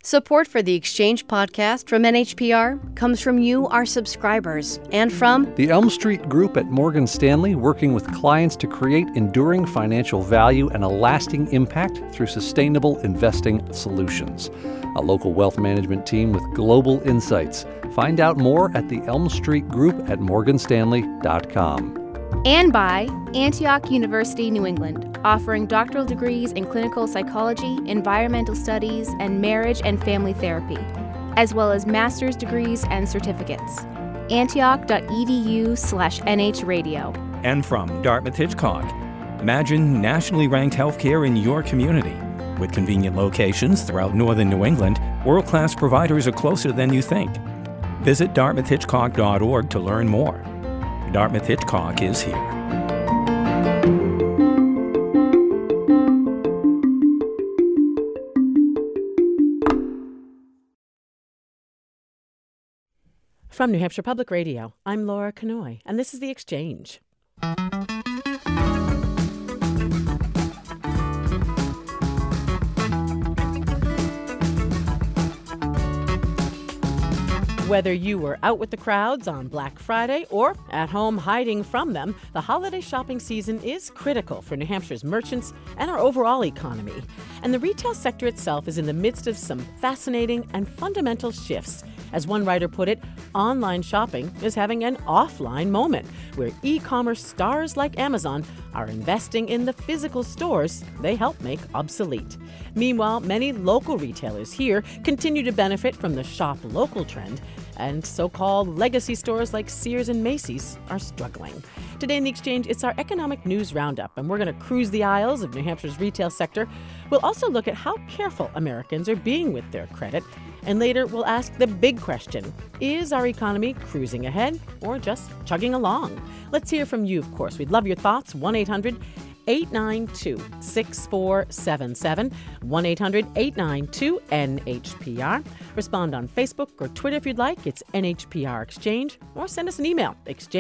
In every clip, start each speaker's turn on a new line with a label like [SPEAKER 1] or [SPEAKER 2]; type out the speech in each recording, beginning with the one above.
[SPEAKER 1] Support for the Exchange podcast from NHPR comes from you, our subscribers, and from
[SPEAKER 2] the Elm Street Group at Morgan Stanley, working with clients to create enduring financial value and a lasting impact through sustainable investing solutions. A local wealth management team with global insights. Find out more at the Elm Street Group at morganstanley.com.
[SPEAKER 3] And by Antioch University, New England, offering doctoral degrees in clinical psychology, environmental studies, and marriage and family therapy, as well as master's degrees and certificates. Antioch.edu/NHradio.
[SPEAKER 4] And from Dartmouth Hitchcock. Imagine nationally ranked healthcare in your community. With convenient locations throughout northern New England, world-class providers are closer than you think. Visit dartmouthhitchcock.org to learn more. Dartmouth Hitchcock is here.
[SPEAKER 5] From New Hampshire Public Radio, I'm Laura Kanoy, and this is The Exchange. Whether you were out with the crowds on Black Friday or at home hiding from them, the holiday shopping season is critical for New Hampshire's merchants and our overall economy. And the retail sector itself is in the midst of some fascinating and fundamental shifts. As one writer put it, online shopping is having an offline moment where e-commerce stars like Amazon are investing in the physical stores they help make obsolete. Meanwhile, many local retailers here continue to benefit from the shop local trend, and so-called legacy stores like Sears and Macy's are struggling. Today in The Exchange, it's our economic news roundup, and we're going to cruise the aisles of New Hampshire's retail sector. We'll also look at how careful Americans are being with their credit, and later we'll ask the big question, is our economy cruising ahead or just chugging along? Let's hear from you, of course. We'd love your thoughts. 1-800-892-6477, 1-800-892-NHPR. Respond on Facebook or Twitter if you'd like. It's NHPR Exchange, or send us an email,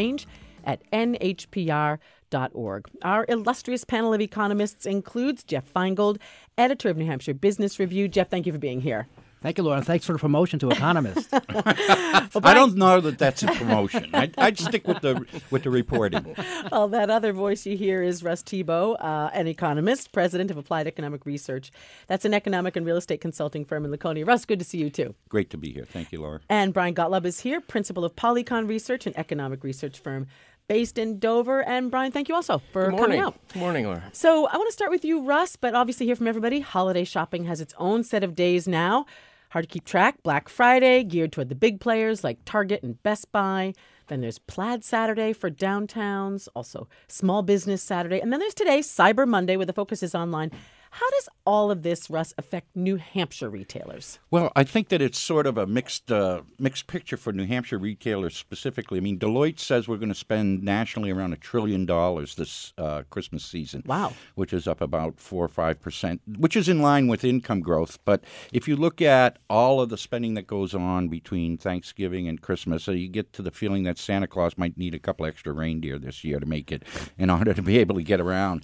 [SPEAKER 5] exchange@nhpr.org. Our illustrious panel of economists includes Jeff Feingold, editor of New Hampshire Business Review. Jeff, thank you for being here.
[SPEAKER 6] Thank you, Laura. Thanks for the promotion to economist.
[SPEAKER 7] I don't know that that's a promotion. I'd stick with the reporting.
[SPEAKER 5] Well, that other voice you hear is Russ Thibault, an economist, president of Applied Economic Research. That's an economic and real estate consulting firm in Laconia. Russ, good to see you, too.
[SPEAKER 7] Great to be here. Thank you, Laura.
[SPEAKER 5] And Brian Gottlieb is here, principal of Polycon Research, an economic research firm based in Dover. And Brian, thank you also for coming out.
[SPEAKER 8] Good morning, Laura.
[SPEAKER 5] So I want to start with you, Russ, but obviously hear from everybody. Holiday shopping has its own set of days now. Hard to keep track. Black Friday, geared toward the big players like Target and Best Buy. Then there's Plaid Saturday for downtowns, also Small Business Saturday. And then there's today, Cyber Monday, where the focus is online. How does all of this, Russ, affect New Hampshire retailers?
[SPEAKER 7] Well, I think that it's sort of a mixed picture for New Hampshire retailers specifically. I mean, Deloitte says we're going to spend nationally around $1 trillion this Christmas season.
[SPEAKER 5] Wow.
[SPEAKER 7] Which is up about 4 or 5%, which is in line with income growth. But if you look at all of the spending that goes on between Thanksgiving and Christmas, you get to the feeling that Santa Claus might need a couple extra reindeer this year to make it in order to be able to get around.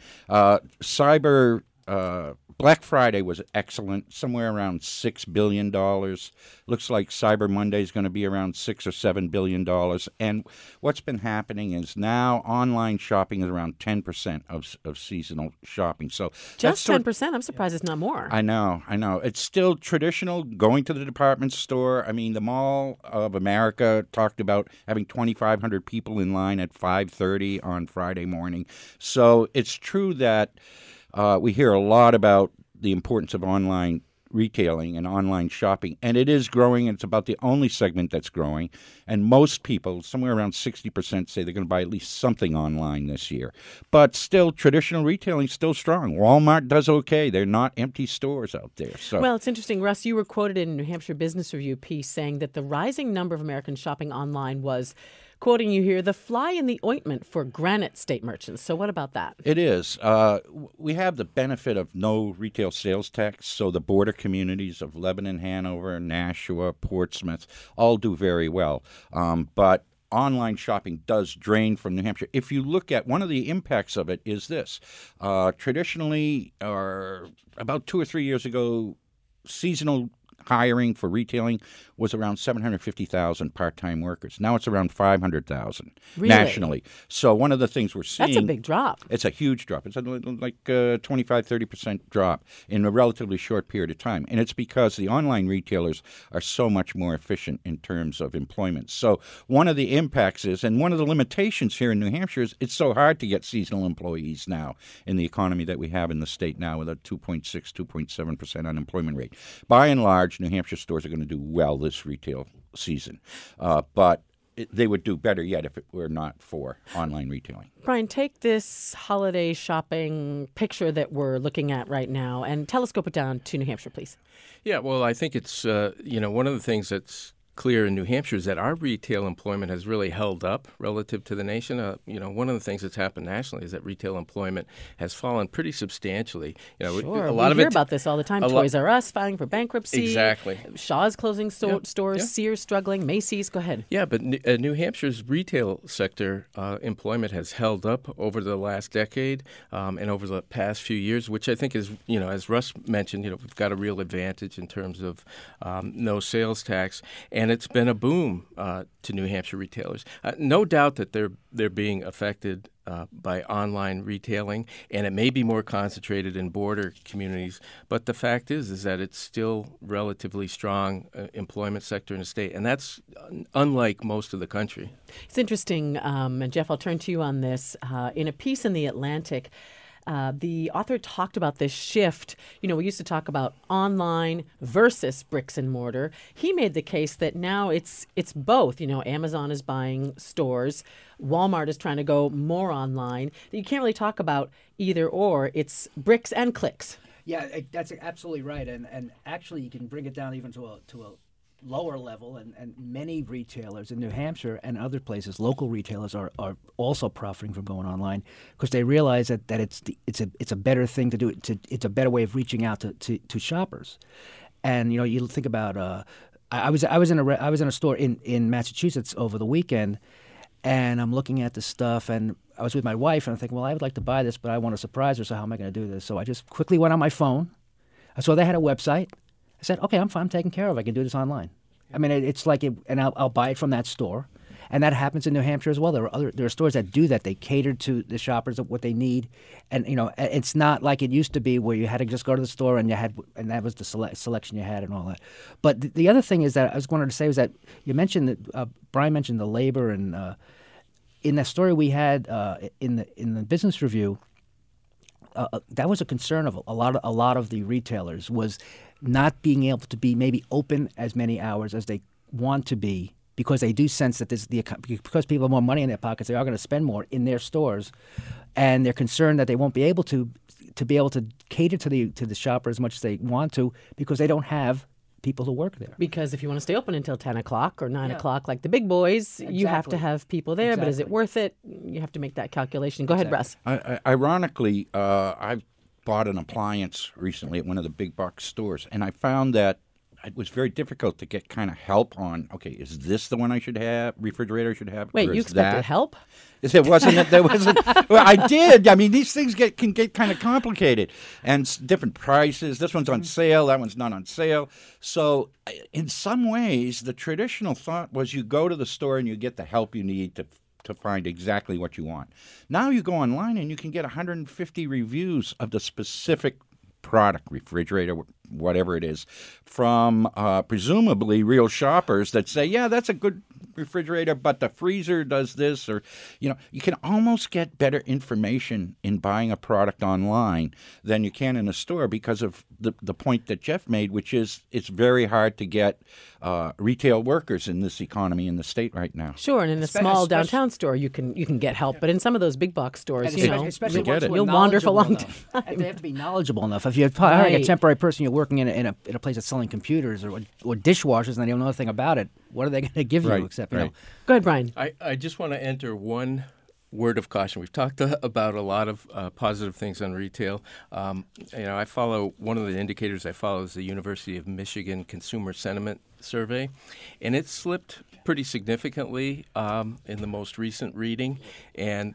[SPEAKER 7] Black Friday was excellent, somewhere around $6 billion. Looks like Cyber Monday is going to be around $6 or $7 billion. And what's been happening is now online shopping is around 10% of seasonal shopping. So
[SPEAKER 5] just 10%? I'm surprised it's not more.
[SPEAKER 7] I know. It's still traditional, going to the department store. I mean, the Mall of America talked about having 2,500 people in line at 5:30 on Friday morning. So it's true that we hear a lot about the importance of online retailing and online shopping, and it is growing, and it's about the only segment that's growing. And most people, somewhere around 60%, say they're going to buy at least something online this year. But still, traditional retailing is still strong. Walmart does okay. They're not empty stores out there. So.
[SPEAKER 5] Well, it's interesting, Russ, you were quoted in a New Hampshire Business Review piece saying that the rising number of Americans shopping online was, quoting you here, the fly in the ointment for Granite State merchants. So what about that?
[SPEAKER 7] It is. We have the benefit of no retail sales tax, so the border communities of Lebanon, Hanover, Nashua, Portsmouth all do very well. But online shopping does drain from New Hampshire. If you look at one of the impacts of it is this. Traditionally, or about 2 or 3 years ago, seasonal hiring for retailing was around 750,000 part-time workers. Now it's around 500,000 nationally. So one of the things we're seeing...
[SPEAKER 5] That's a big drop.
[SPEAKER 7] It's a huge drop. It's like 25-30% drop in a relatively short period of time. And it's because the online retailers are so much more efficient in terms of employment. So one of the impacts is, and one of the limitations here in New Hampshire is it's so hard to get seasonal employees now in the economy that we have in the state now with a 2.6, 2.7% unemployment rate. By and large, New Hampshire stores are going to do well this retail season. But they would do better yet if it were not for online retailing.
[SPEAKER 5] Brian, take this holiday shopping picture that we're looking at right now and telescope it down to New Hampshire, please.
[SPEAKER 8] Yeah, well, I think it's, one of the things that's clear in New Hampshire is that our retail employment has really held up relative to the nation. One of the things that's happened nationally is that retail employment has fallen pretty substantially.
[SPEAKER 5] Sure,
[SPEAKER 8] a lot
[SPEAKER 5] we
[SPEAKER 8] of
[SPEAKER 5] hear about this all the time. Toys R Us filing for bankruptcy.
[SPEAKER 8] Exactly.
[SPEAKER 5] Shaw's closing stores. Sears struggling. Macy's. Go ahead.
[SPEAKER 8] Yeah, but New Hampshire's retail sector employment has held up over the last decade and over the past few years, which I think is, as Russ mentioned, we've got a real advantage in terms of no sales tax. And it's been a boom to New Hampshire retailers. No doubt that they're being affected by online retailing, and it may be more concentrated in border communities. But the fact is that it's still relatively strong employment sector in the state, and that's unlike most of the country.
[SPEAKER 5] It's interesting, and Jeff, I'll turn to you on this. In a piece in The Atlantic, the author talked about this shift. We used to talk about online versus bricks and mortar. He made the case that now it's both. Amazon is buying stores. Walmart is trying to go more online. You can't really talk about either or. It's bricks and clicks.
[SPEAKER 6] Yeah, that's absolutely right. And actually, you can bring it down even to a lower level, and many retailers in New Hampshire and other places, local retailers are also profiting from going online because they realize that it's a better thing to do. It's a better way of reaching out to shoppers. And you think about I was in a store in Massachusetts over the weekend, and I'm looking at the stuff, and I was with my wife, and I'm thinking, well, I would like to buy this, but I want to surprise her, so how am I going to do this? So I just quickly went on my phone. I saw they had a website. I said, okay, I'm fine, I'm taken care of. I can do this online. I mean, it's like, and I'll buy it from that store. And that happens in New Hampshire as well. There are stores that do that. They cater to the shoppers of what they need. And, it's not like it used to be where you had to just go to the store and that was the selection you had and all that. But the other thing is that I was going to say was that you mentioned that Brian mentioned the labor, and in that story we had in the Business Review, that was a concern of a lot of the retailers was not being able to be maybe open as many hours as they want to be because they do sense that because people have more money in their pockets, they are going to spend more in their stores, and they're concerned that they won't be able to cater to the shopper as much as they want to because they don't have people who work there.
[SPEAKER 5] Because if you want to stay open until 10 o'clock or 9 o'clock like the big boys, you have to have people there. But is it worth it? You have to make that calculation. Go ahead, Russ.
[SPEAKER 7] Ironically, I've bought an appliance recently at one of the big box stores, and I found that it was very difficult to get kind of help on, okay, is this the one I should have, refrigerator I should have?
[SPEAKER 5] Wait, you expected help?
[SPEAKER 7] There wasn't. Well, I did. I mean, these things can get kind of complicated, and different prices. This one's on sale. That one's not on sale. So, in some ways, the traditional thought was you go to the store and you get the help you need to find exactly what you want. Now you go online and you can get 150 reviews of the specific product, refrigerator, whatever it is, from presumably real shoppers that say, yeah, that's a good refrigerator, but the freezer does this, or, you can almost get better information in buying a product online than you can in a store because of the point that Jeff made, which is it's very hard to get retail workers in this economy in the state right now.
[SPEAKER 5] Sure, and in a small downtown store you can get help, but in some of those big box stores, you'll wander for a long time.
[SPEAKER 6] And they have to be knowledgeable enough. If you're hiring a temporary person, you're working in a place that's selling computers or dishwashers, and they don't know anything about it, what are they going to give you except,
[SPEAKER 5] Go ahead, Brian.
[SPEAKER 8] I just want to enter one word of caution. We've talked about a lot of positive things on retail. I follow, one of the indicators I follow is the University of Michigan Consumer Sentiment Survey, and it slipped pretty significantly in the most recent reading, and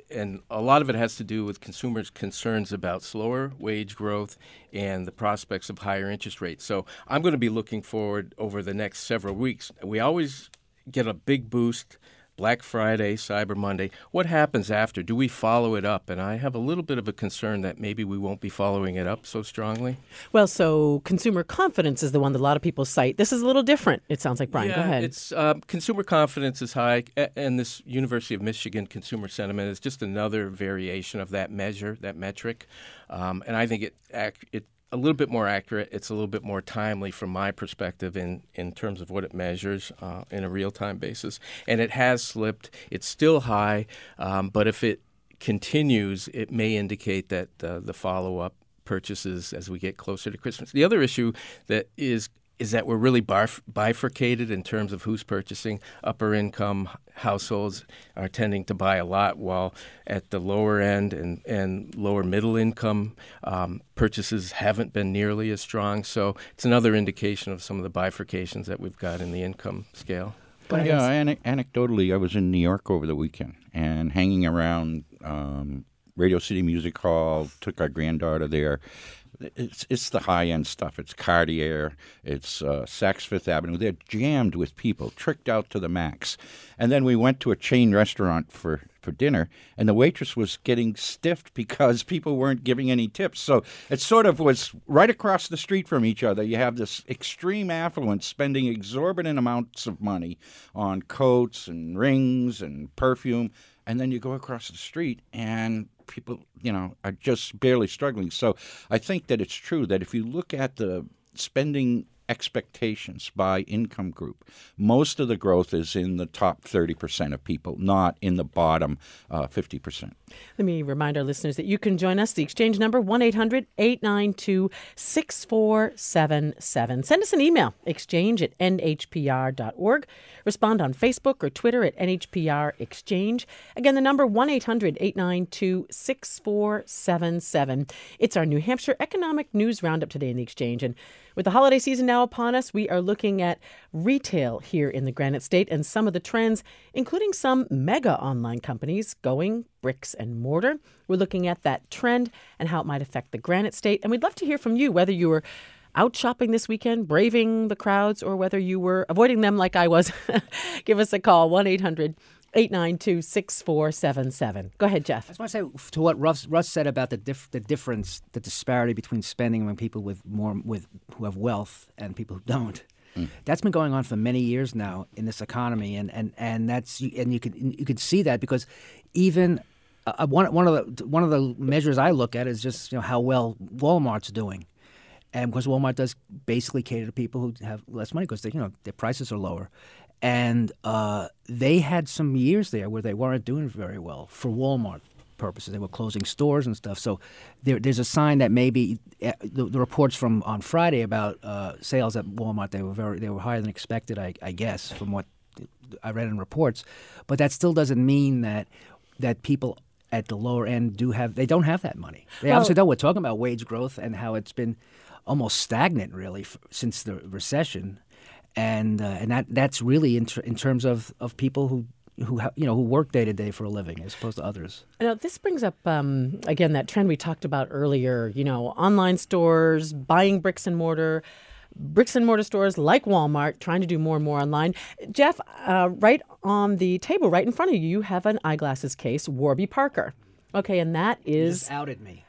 [SPEAKER 8] a lot of it has to do with consumers' concerns about slower wage growth and the prospects of higher interest rates. So I'm going to be looking forward over the next several weeks. We always get a big boost Black Friday, Cyber Monday. What happens after? Do we follow it up? And I have a little bit of a concern that maybe we won't be following it up so strongly.
[SPEAKER 5] Well, so consumer confidence is the one that a lot of people cite. This is a little different, it sounds like. Brian, go ahead.
[SPEAKER 8] It's consumer confidence is high, and this University of Michigan consumer sentiment is just another variation of that measure, that metric. And I think it a little bit more accurate. It's a little bit more timely from my perspective in terms of what it measures in a real-time basis. And it has slipped. It's still high, but if it continues, it may indicate that the follow-up purchases as we get closer to Christmas. The other issue that is that we're really bifurcated in terms of who's purchasing. Upper income households are tending to buy a lot, while at the lower end and lower middle income purchases haven't been nearly as strong. So it's another indication of some of the bifurcations that we've got in the income scale.
[SPEAKER 7] But anecdotally, I was in New York over the weekend and hanging around Radio City Music Hall, took our granddaughter there. It's the high-end stuff. It's Cartier. It's Saks Fifth Avenue. They're jammed with people, tricked out to the max. And then we went to a chain restaurant for dinner, and the waitress was getting stiffed because people weren't giving any tips. So it sort of was right across the street from each other. You have this extreme affluence spending exorbitant amounts of money on coats and rings and perfume, and then you go across the street and people, are just barely struggling. So I think that it's true that if you look at the spending expectations by income group, most of the growth is in the top 30% of people, not in the bottom 50%.
[SPEAKER 5] Let me remind our listeners that you can join us. The exchange number, 1-800-892-6477. Send us an email, exchange@nhpr.org. Respond on Facebook or Twitter at NHPR Exchange. Again, the number, 1-800-892-6477. It's our New Hampshire Economic News Roundup today in the Exchange. And with the holiday season now upon us, we are looking at retail here in the Granite State and some of the trends, including some mega online companies going bricks and mortar. We're looking at that trend and how it might affect the Granite State. And we'd love to hear from you, whether you were out shopping this weekend, braving the crowds, or whether you were avoiding them like I was. Give us a call, 1-800-892-6477. Go ahead, Jeff.
[SPEAKER 6] I just want to say to what Russ said about the difference, the disparity between spending among people who have wealth and people who don't. That's been going on for many years now in this economy, and you could see that because even one of the measures I look at is just how well Walmart's doing. And because Walmart does basically cater to people who have less money because their prices are lower, and they had some years there where they weren't doing very well for Walmart purposes. They were closing stores and stuff. So there's a sign that maybe the reports from on Friday about sales at Walmart they were higher than expected. I guess from what I read in reports, but that still doesn't mean that people at the lower end don't have that money. They obviously don't. We're talking about wage growth and how it's been almost stagnant really since the recession, and that's really in terms of people who work day to day for a living as opposed to others.
[SPEAKER 5] Now, this brings up again that trend we talked about earlier. Online stores buying bricks and mortar stores like Walmart trying to do more and more online. Jeff, right on the table, right in front of you, you have an eyeglasses case, Warby Parker. Okay, and that is...
[SPEAKER 6] You just outed me.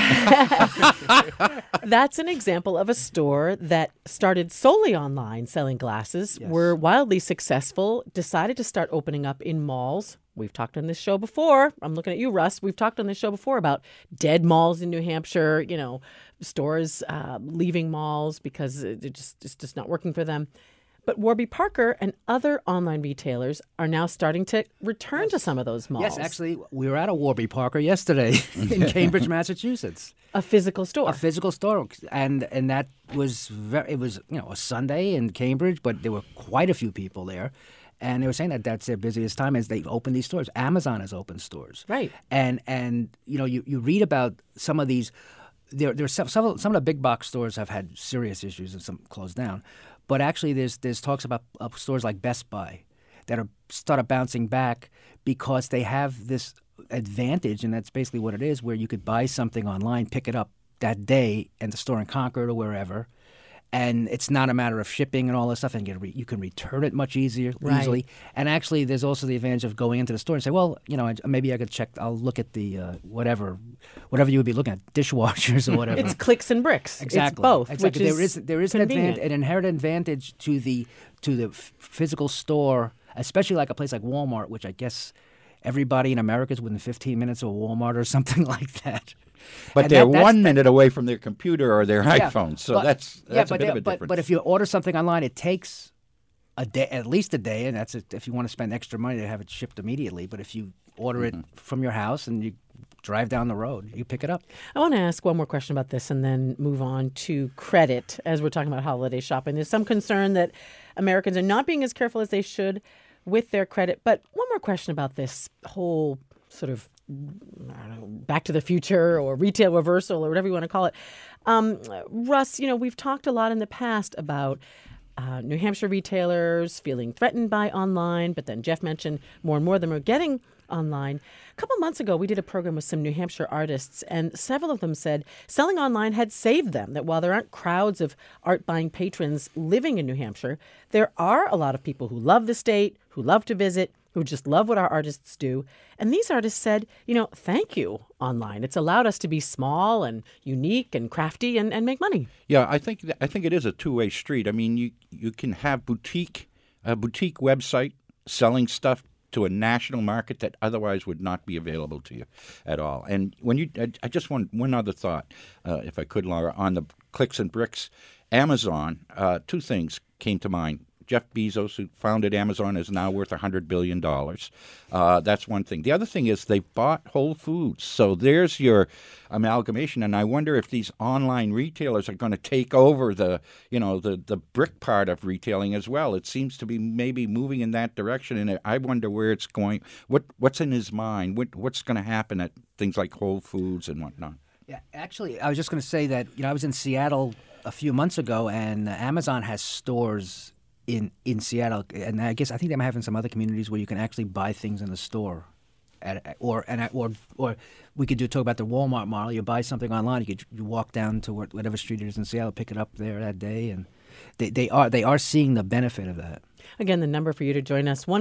[SPEAKER 5] That's an example of a store that started solely online selling glasses, were wildly successful, decided to start opening up in malls. We've talked on this show before. I'm looking at you, Russ. We've talked on this show before about dead malls in New Hampshire, stores leaving malls because it's just not working for them. But Warby Parker and other online retailers are now starting to return to some of those malls.
[SPEAKER 6] Yes, actually, we were at a Warby Parker yesterday in Cambridge, Massachusetts.
[SPEAKER 5] A physical store.
[SPEAKER 6] A physical store, and that was a Sunday in Cambridge, but there were quite a few people there, And they were saying that that's their busiest time as they've opened these stores. Amazon has opened stores.
[SPEAKER 5] Right.
[SPEAKER 6] And you read about some of these. There's some of the big box stores have had serious issues and some closed down. But actually there's talks about stores like Best Buy that are started bouncing back because they have this advantage, and that's basically what it is, where you could buy something online, pick it up that day in the store in Concord or wherever, and it's not a matter of shipping and all this stuff, and you can return it much easily. And actually, there's also the advantage of going into the store and say, well, maybe I could check. I'll look at the whatever you would be looking at, dishwashers or whatever.
[SPEAKER 5] It's clicks and bricks.
[SPEAKER 6] Exactly.
[SPEAKER 5] It's both.
[SPEAKER 6] Exactly.
[SPEAKER 5] Which
[SPEAKER 6] there is an inherent advantage to the physical store, especially like a place like Walmart, which I guess everybody in America is within 15 minutes of a Walmart or something like that.
[SPEAKER 7] But they're 1 minute away from their computer or their iPhone, so that's a bit of a difference.
[SPEAKER 6] But if you order something online, it takes a day, at least a day, and that's if you want to spend extra money to have it shipped immediately. But if you order it from your house and you drive down the road, you pick it up.
[SPEAKER 5] I want to ask one more question about this and then move on to credit as we're talking about holiday shopping. There's some concern that Americans are not being as careful as they should with their credit. But one more question about this whole sort of Back to the Future or retail reversal or whatever you want to call it. Russ, we've talked a lot in the past about New Hampshire retailers feeling threatened by online, but then Jeff mentioned more and more of them are getting online. A couple months ago, we did a program with some New Hampshire artists, and several of them said selling online had saved them, that while there aren't crowds of art-buying patrons living in New Hampshire, there are a lot of people who love the state, who love to visit, who just love what our artists do. And these artists said, thank you, online. It's allowed us to be small and unique and crafty and make money.
[SPEAKER 7] Yeah, I think it is a two-way street. I mean, you can have a boutique website selling stuff to a national market that otherwise would not be available to you at all. And I just want one other thought, if I could, Laura, on the clicks and bricks. Amazon, two things came to mind. Jeff Bezos, who founded Amazon, is now worth $100 billion. That's one thing. The other thing is they bought Whole Foods. So there's your amalgamation. And I wonder if these online retailers are going to take over the brick part of retailing as well. It seems to be maybe moving in that direction. And I wonder where it's going. What's in his mind? What's going to happen at things like Whole Foods and whatnot?
[SPEAKER 6] Yeah, actually, I was just going to say that I was in Seattle a few months ago, and Amazon has stores in Seattle, and I think they might have in some other communities where you can actually buy things in the store, or we could talk about the Walmart model. You buy something online, you walk down to whatever street it is in Seattle, pick it up there that day, and they are seeing the benefit of that.
[SPEAKER 5] Again, the number for you to join us,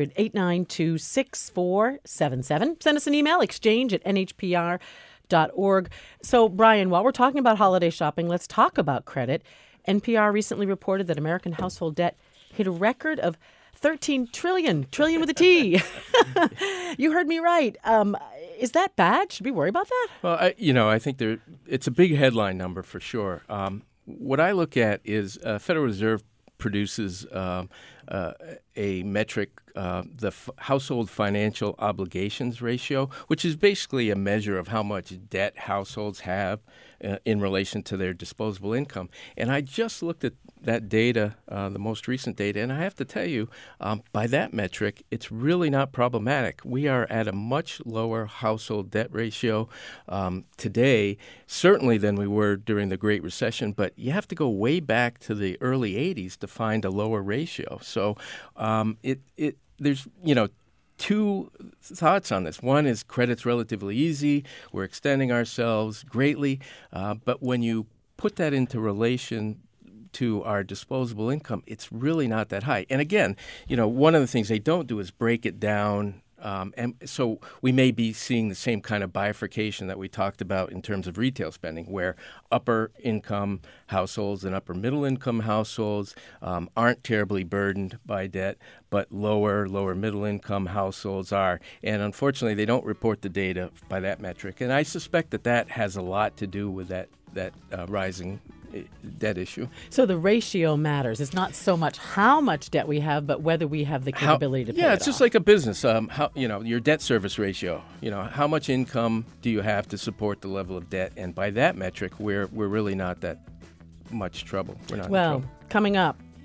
[SPEAKER 5] 1-800-892-6477. Send us an email, exchange@nhpr.org. So, Brian, while we're talking about holiday shopping, let's talk about credit. NPR recently reported that American household debt hit a record of $13 trillion with a T. You heard me right. Is that bad? Should we worry about that?
[SPEAKER 8] Well, I think it's a big headline number for sure. What I look at is Federal Reserve produces a metric, the household financial obligations ratio, which is basically a measure of how much debt households have in relation to their disposable income. And I just looked at that data, the most recent data, and I have to tell you, by that metric, it's really not problematic. We are at a much lower household debt ratio today, certainly than we were during the Great Recession, but you have to go way back to the early 80s to find a lower ratio. So there's, two thoughts on this. One is credit's relatively easy. We're extending ourselves greatly. But when you put that into relation to our disposable income, it's really not that high. And again, one of the things they don't do is break it down. And so we may be seeing the same kind of bifurcation that we talked about in terms of retail spending, where upper income households and upper middle income households aren't terribly burdened by debt, but lower middle income households are. And unfortunately, they don't report the data by that metric. And I suspect that has a lot to do with that rising debt issue.
[SPEAKER 5] So the ratio matters. It's not so much how much debt we have, but whether we have the capability to pay it off.
[SPEAKER 8] Yeah, it's just like a business. Your debt service ratio. How much income do you have to support the level of debt? And by that metric, we're really not that much trouble. We're not in trouble.
[SPEAKER 5] Coming up,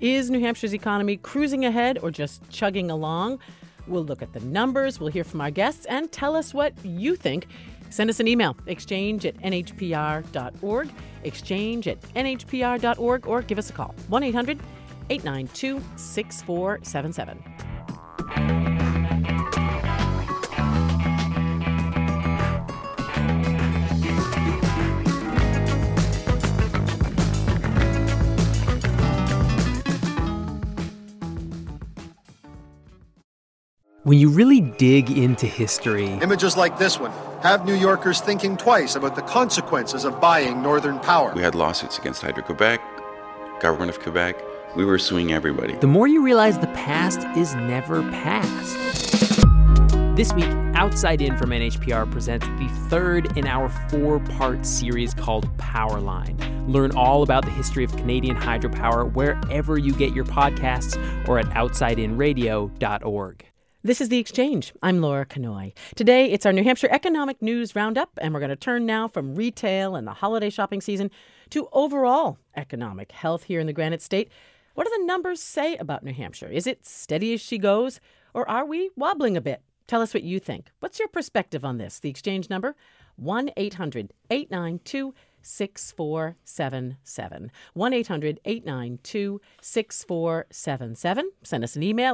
[SPEAKER 5] Is New Hampshire's economy cruising ahead or just chugging along? We'll look at the numbers, we'll hear from our guests, and tell us what you think. Send us an email, exchange@nhpr.org, exchange@nhpr.org, or give us a call, 1-800-892-6477.
[SPEAKER 9] When you really dig into history,
[SPEAKER 10] images like this one have New Yorkers thinking twice about the consequences of buying Northern Power.
[SPEAKER 11] We had lawsuits against Hydro-Quebec, government of Quebec. We were suing everybody.
[SPEAKER 9] The more you realize the past is never past. This week, Outside In from NHPR presents the third in our 4-part series called Powerline. Learn all about the history of Canadian hydropower wherever you get your podcasts or at outsideinradio.org.
[SPEAKER 5] This is The Exchange. I'm Laura Kanoy. Today, it's our New Hampshire Economic News Roundup, and we're going to turn now from retail and the holiday shopping season to overall economic health here in the Granite State. What do the numbers say about New Hampshire? Is it steady as she goes, or are we wobbling a bit? Tell us what you think. What's your perspective on this? The Exchange number, 1-800-892-6477. 1-800-892-6477. Send us an email,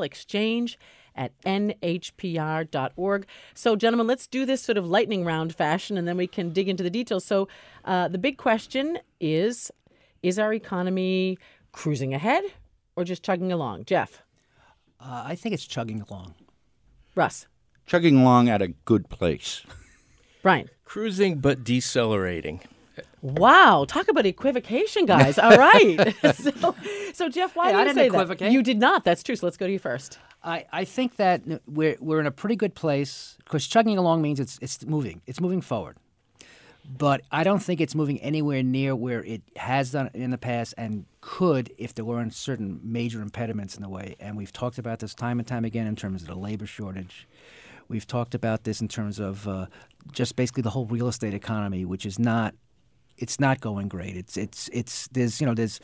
[SPEAKER 5] exchange@nhpr.org. So, gentlemen, let's do this sort of lightning round fashion, and then we can dig into the details. So the big question is our economy cruising ahead or just chugging along? Jeff?
[SPEAKER 6] I think it's chugging along.
[SPEAKER 5] Russ?
[SPEAKER 7] Chugging along at a good place.
[SPEAKER 5] Brian?
[SPEAKER 8] Cruising but decelerating.
[SPEAKER 5] Wow, talk about equivocation, guys. All right. So Jeff, why do you say that? You did not. That's true. So let's go to you first.
[SPEAKER 6] I think that we're in a pretty good place because chugging along means it's moving. It's moving forward. But I don't think it's moving anywhere near where it has done in the past and could if there weren't certain major impediments in the way. And we've talked about this time and time again in terms of the labor shortage. We've talked about this in terms of just basically the whole real estate economy, which is not going great. The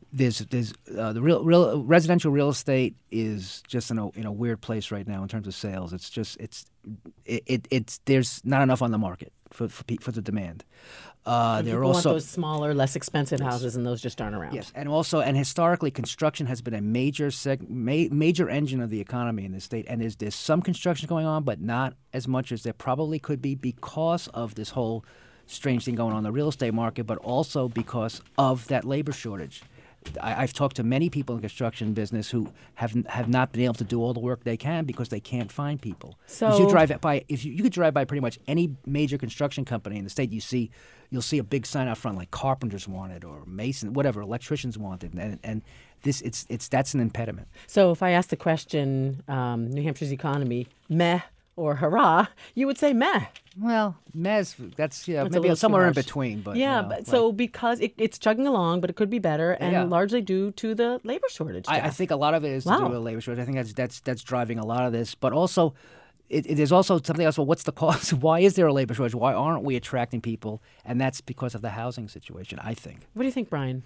[SPEAKER 6] residential real estate is just in a weird place right now in terms of sales. There's not enough on the market for the demand.
[SPEAKER 5] There also want those smaller, less expensive houses, and those just aren't around.
[SPEAKER 6] Yes, and historically, construction has been a major engine of the economy in the state. And there's some construction going on, but not as much as there probably could be because of this whole strange thing going on in the real estate market, but also because of that labor shortage. I've talked to many people in the construction business who have not been able to do all the work they can because they can't find people. So if you could drive by pretty much any major construction company in the state, you'll see a big sign out front like carpenters wanted or mason, whatever, electricians wanted, and that's an impediment.
[SPEAKER 5] So if I ask the question, New Hampshire's economy, meh or hurrah, you would say meh.
[SPEAKER 6] Well, that's maybe somewhere in between. But
[SPEAKER 5] so because it's chugging along, but it could be better, and largely due to the labor shortage.
[SPEAKER 6] I think a lot of it is to do with the labor shortage. I think that's driving a lot of this, but also there's also something else. Well, what's the cause? Why is there a labor shortage? Why aren't we attracting people? And that's because of the housing situation, I think.
[SPEAKER 5] What do you think, Brian?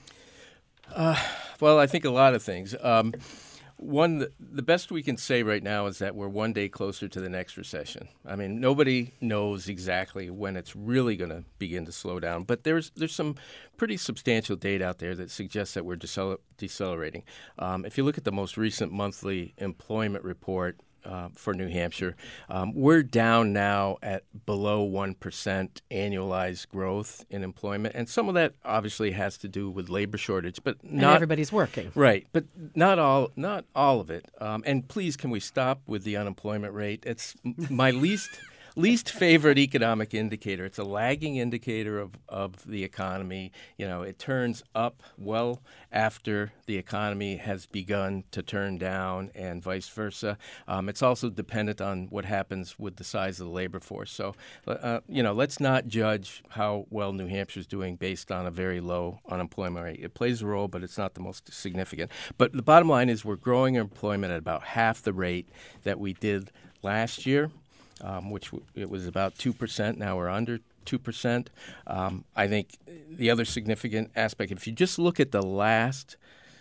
[SPEAKER 8] Well, I think a lot of things. One, the best we can say right now is that we're one day closer to the next recession. I mean, nobody knows exactly when it's really going to begin to slow down, but there's some pretty substantial data out there that suggests that we're decelerating. If you look at the most recent monthly employment report for New Hampshire, we're down now at below 1% annualized growth in employment. And some of that obviously has to do with labor shortage, but not
[SPEAKER 5] everybody's working.
[SPEAKER 8] Right, but not all of it. And please, can we stop with the unemployment rate? It's my least favorite economic indicator. It's a lagging indicator of the economy. You know, it turns up well after the economy has begun to turn down and vice versa. It's also dependent on what happens with the size of the labor force. So, let's not judge how well New Hampshire's doing based on a very low unemployment rate. It plays a role, but it's not the most significant. But the bottom line is we're growing employment at about half the rate that we did last year. Which it was about 2%. Now we're under 2%. I think the other significant aspect, if you just look at the last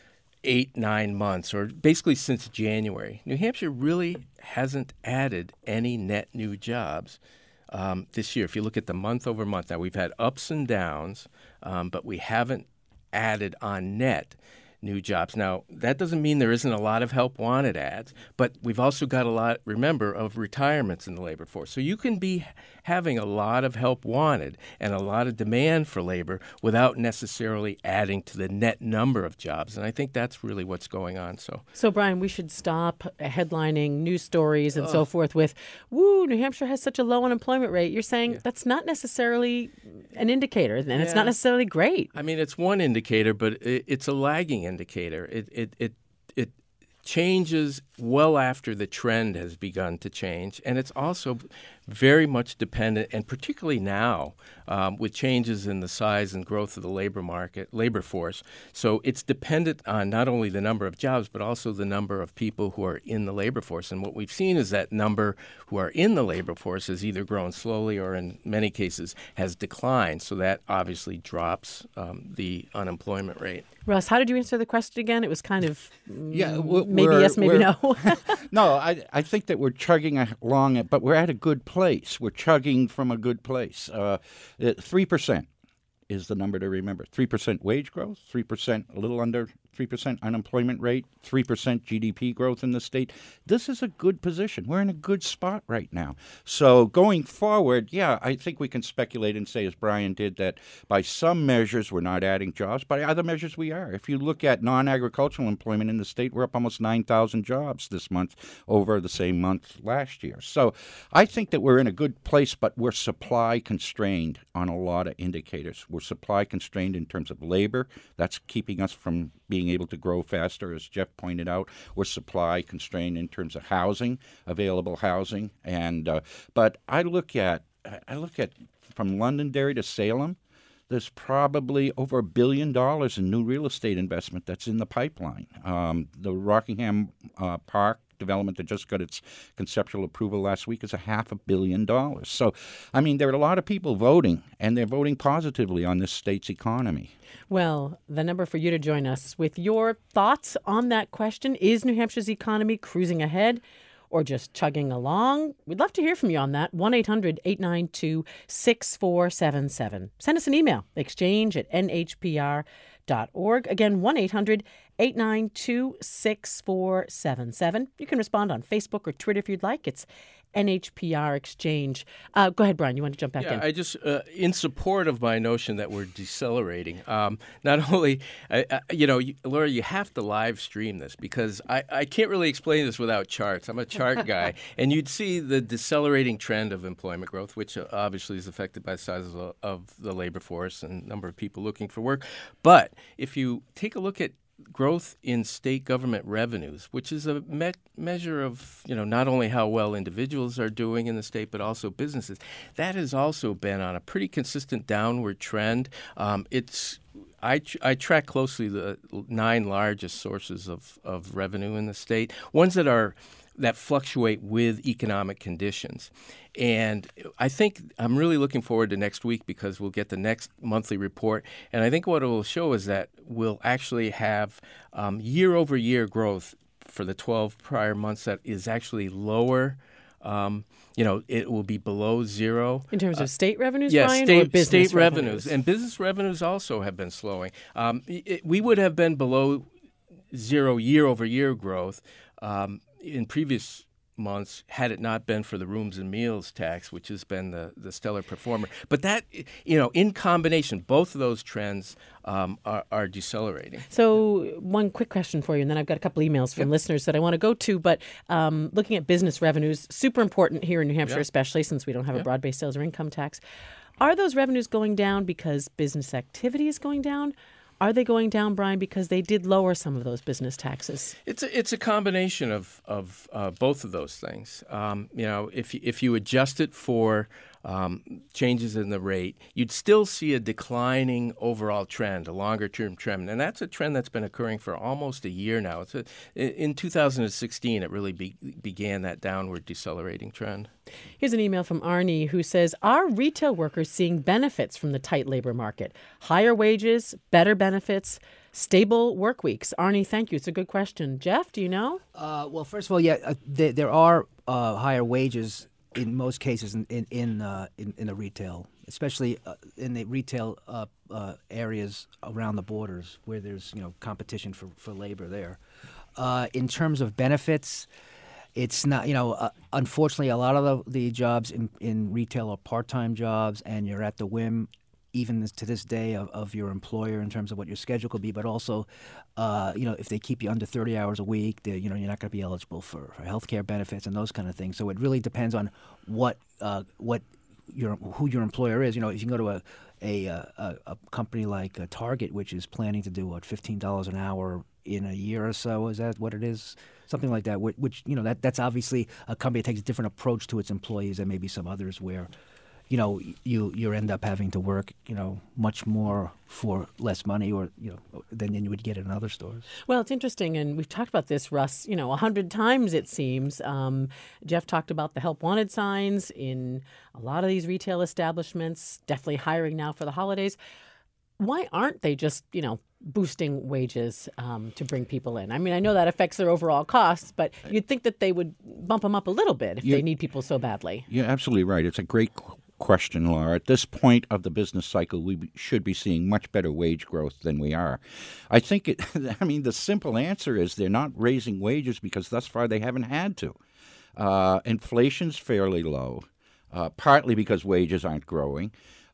[SPEAKER 8] 8-9 months, or basically since January, New Hampshire really hasn't added any net new jobs this year. If you look at the month over month, now we've had ups and downs, but we haven't added on net new jobs. Now, that doesn't mean there isn't a lot of help wanted ads, but we've also got a lot, remember, of retirements in the labor force. So you can be having a lot of help wanted and a lot of demand for labor without necessarily adding to the net number of jobs. And I think that's really what's going on.
[SPEAKER 5] So Brian, we should stop headlining news stories and so forth with, woo, New Hampshire has such a low unemployment rate. You're saying that's not necessarily an indicator, and it's not necessarily great.
[SPEAKER 8] I mean, it's one indicator, but it's a lagging indicator. It changes well after the trend has begun to change, and it's also very much dependent, and particularly now with changes in the size and growth of the labor force. So it's dependent on not only the number of jobs, but also the number of people who are in the labor force. And what we've seen is that number who are in the labor force has either grown slowly or in many cases has declined. So that obviously drops the unemployment rate.
[SPEAKER 5] Russ, how did you answer the question again? It was kind of
[SPEAKER 7] maybe
[SPEAKER 5] yes, maybe no.
[SPEAKER 7] No, I think that we're chugging along, but we're at a good place. We're chugging from a good place. 3% is the number to remember. 3% wage growth, 3%, a little under 3% unemployment rate, 3% GDP growth in the state. This is a good position. We're in a good spot right now. So going forward, I think we can speculate and say, as Brian did, that by some measures we're not adding jobs. By other measures we are. If you look at non-agricultural employment in the state, we're up almost 9,000 jobs this month over the same month last year. So I think that we're in a good place, but we're supply constrained on a lot of indicators. We're supply constrained in terms of labor. That's keeping us from being able to grow faster, as Jeff pointed out. We're supply constrained in terms of housing, available housing, and but I look at from Londonderry to Salem, there's probably over $1 billion in new real estate investment that's in the pipeline. The Rockingham Park development that just got its conceptual approval last week is $500 million. So, I mean, there are a lot of people voting, and they're voting positively on this state's economy.
[SPEAKER 5] Well, the number for you to join us with your thoughts on that question, is New Hampshire's economy cruising ahead or just chugging along? We'd love to hear from you on that. 1-800-892-6477. Send us an email, exchange@nhpr.org. Again, 1-800-892-6477. You can respond on Facebook or Twitter if you'd like. It's NHPR Exchange. Go ahead, Brian. You want to jump back in?
[SPEAKER 8] I just, in support of my notion that we're decelerating, not only, Laura, you have to live stream this because I can't really explain this without charts. I'm a chart guy. And you'd see the decelerating trend of employment growth, which obviously is affected by the size of the labor force and number of people looking for work. But if you take a look at growth in state government revenues, which is a measure of, not only how well individuals are doing in the state, but also businesses, that has also been on a pretty consistent downward trend. I track closely the 9 largest sources of revenue in the state, ones that fluctuate with economic conditions. And I think I'm really looking forward to next week because we'll get the next monthly report. And I think what it will show is that we'll actually have year-over-year growth for the 12 prior months that is actually lower. It will be below zero.
[SPEAKER 5] In terms of state revenues,
[SPEAKER 8] Brian,
[SPEAKER 5] or business
[SPEAKER 8] state revenues. And business revenues also have been slowing. We would have been below zero year-over-year growth in previous months had it not been for the rooms and meals tax, which has been the stellar performer. But that, in combination, both of those trends are decelerating.
[SPEAKER 5] So one quick question for you, and then I've got a couple emails from listeners that I want to go to. But looking at business revenues, super important here in New Hampshire, especially since we don't have a broad-based sales or income tax. Are those revenues going down because business activity is going down? Are they going down, Brian, because they did lower some of those business taxes?
[SPEAKER 8] It's a combination of both of those things. If you adjust it for changes in the rate, you'd still see a declining overall trend, a longer-term trend. And that's a trend that's been occurring for almost a year now. In 2016, it really began that downward decelerating trend.
[SPEAKER 5] Here's an email from Arnie who says, are retail workers seeing benefits from the tight labor market? Higher wages, better benefits, stable work weeks? Arnie, thank you. It's a good question. Jeff, do you know?
[SPEAKER 6] Well, first of all, there are higher wages in most cases in the retail, especially in the retail areas around the borders where there's competition for labor there. In terms of benefits, it's not, unfortunately, a lot of the jobs in retail are part-time jobs, and you're at the whim, even to this day, of your employer in terms of what your schedule could be. But also, if they keep you under 30 hours a week, you're not going to be eligible for health care benefits and those kind of things. So it really depends on who your employer is. If you can go to a company like Target, which is planning to do $15 an hour in a year or so, is that what it is? Something like that. Which that's obviously a company that takes a different approach to its employees than maybe some others where you end up having to work, much more for less money, or than you would get in other stores.
[SPEAKER 5] Well, it's interesting, and we've talked about this, Russ, 100 times it seems. Jeff talked about the help wanted signs in a lot of these retail establishments, definitely hiring now for the holidays. Why aren't they just, boosting wages to bring people in? I mean, I know that affects their overall costs, but you'd think that they would bump them up a little bit if they need people so badly.
[SPEAKER 7] You're absolutely right. It's a great question, Laura. At this point of the business cycle, we should be seeing much better wage growth than we are. I think the simple answer is they're not raising wages because thus far they haven't had to. Inflation's fairly low, partly because wages aren't growing.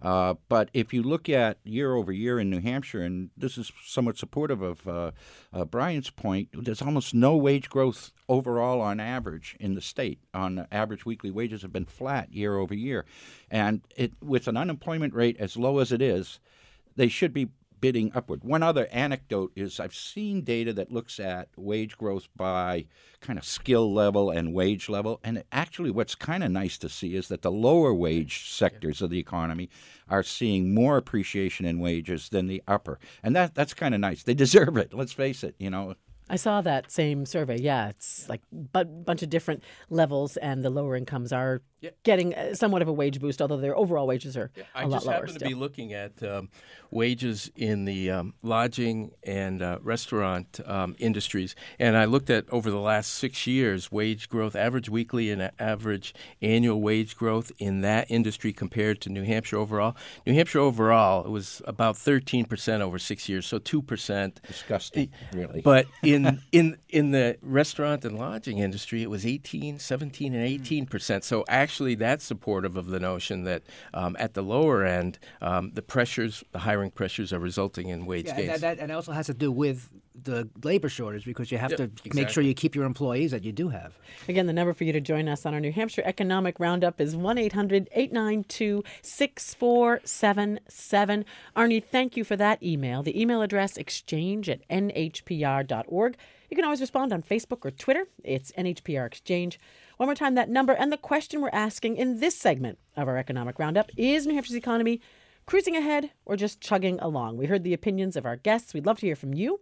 [SPEAKER 7] But if you look at year over year in New Hampshire, and this is somewhat supportive of Brian's point, there's almost no wage growth overall on average in the state. On average, weekly wages have been flat year over year. And with an unemployment rate as low as it is, they should be bidding upward. One other anecdote is I've seen data that looks at wage growth by kind of skill level and wage level. And actually what's kind of nice to see is that the lower wage sectors of the economy are seeing more appreciation in wages than the upper. And that's kind of nice. They deserve it. Let's face it,
[SPEAKER 5] I saw that same survey. Yeah, it's like a bunch of different levels, and the lower incomes are getting somewhat of a wage boost, although their overall wages are a lot lower.
[SPEAKER 8] I just happen to be looking at wages in the lodging and restaurant industries, and I looked at over the last 6 years wage growth, average weekly and average annual wage growth in that industry compared to New Hampshire overall. New Hampshire overall, it was about 13% over 6 years, so 2%.
[SPEAKER 7] Disgusting, really.
[SPEAKER 8] But in the restaurant and lodging industry, it was 18, 17, and 18%. So actually, that's supportive of the notion that at the lower end, the hiring pressures are resulting in wage gains.
[SPEAKER 6] And that also has to do with the labor shortage, because you have to make sure you keep your employees that you do have.
[SPEAKER 5] Again, the number for you to join us on our New Hampshire Economic Roundup is 1-800-892-6477. Arnie, thank you for that email. The email address, exchange@nhpr.org. You can always respond on Facebook or Twitter. It's NHPR Exchange. One more time, that number. And the question we're asking in this segment of our Economic Roundup: is New Hampshire's economy cruising ahead or just chugging along? We heard the opinions of our guests. We'd love to hear from you.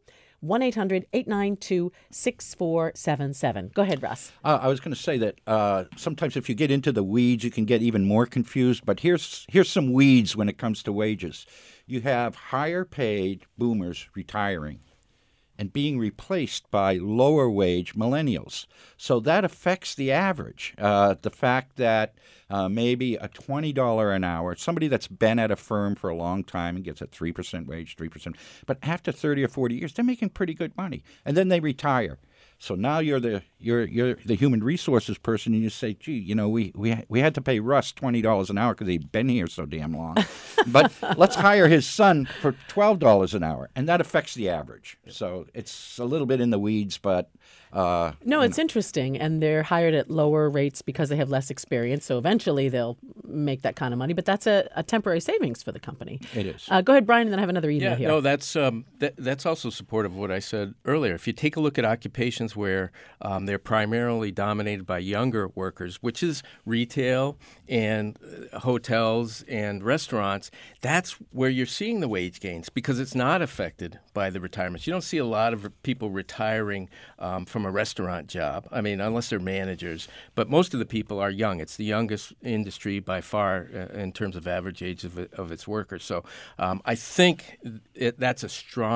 [SPEAKER 5] 1-800-892-6477. Go ahead, Russ.
[SPEAKER 7] I was going to say that sometimes if you get into the weeds, you can get even more confused. But here's some weeds when it comes to wages. You have higher paid boomers retiring and being replaced by lower wage millennials. So that affects the average. The fact that maybe a $20 an hour, somebody that's been at a firm for a long time and gets a 3% wage, 3%, but after 30 or 40 years, they're making pretty good money. And then they retire. So now you're the human resources person, and you say, gee, we had to pay Russ $20 an hour because he'd been here so damn long. But let's hire his son for $12 an hour, and that affects the average. So it's a little bit in the weeds, but
[SPEAKER 5] no, it's interesting, and they're hired at lower rates because they have less experience. So eventually they'll make that kind of money, but that's a temporary savings for the company.
[SPEAKER 7] It is.
[SPEAKER 5] Go ahead, Brian, and then I have another email here.
[SPEAKER 8] No, that's also supportive of what I said earlier. If you take a look at occupations where they're primarily dominated by younger workers, which is retail and hotels and restaurants, that's where you're seeing the wage gains because it's not affected by the retirements. You don't see a lot of people retiring from a restaurant job. I mean, unless they're managers. But most of the people are young. It's the youngest industry by far in terms of average age of its workers. So I think that's a strong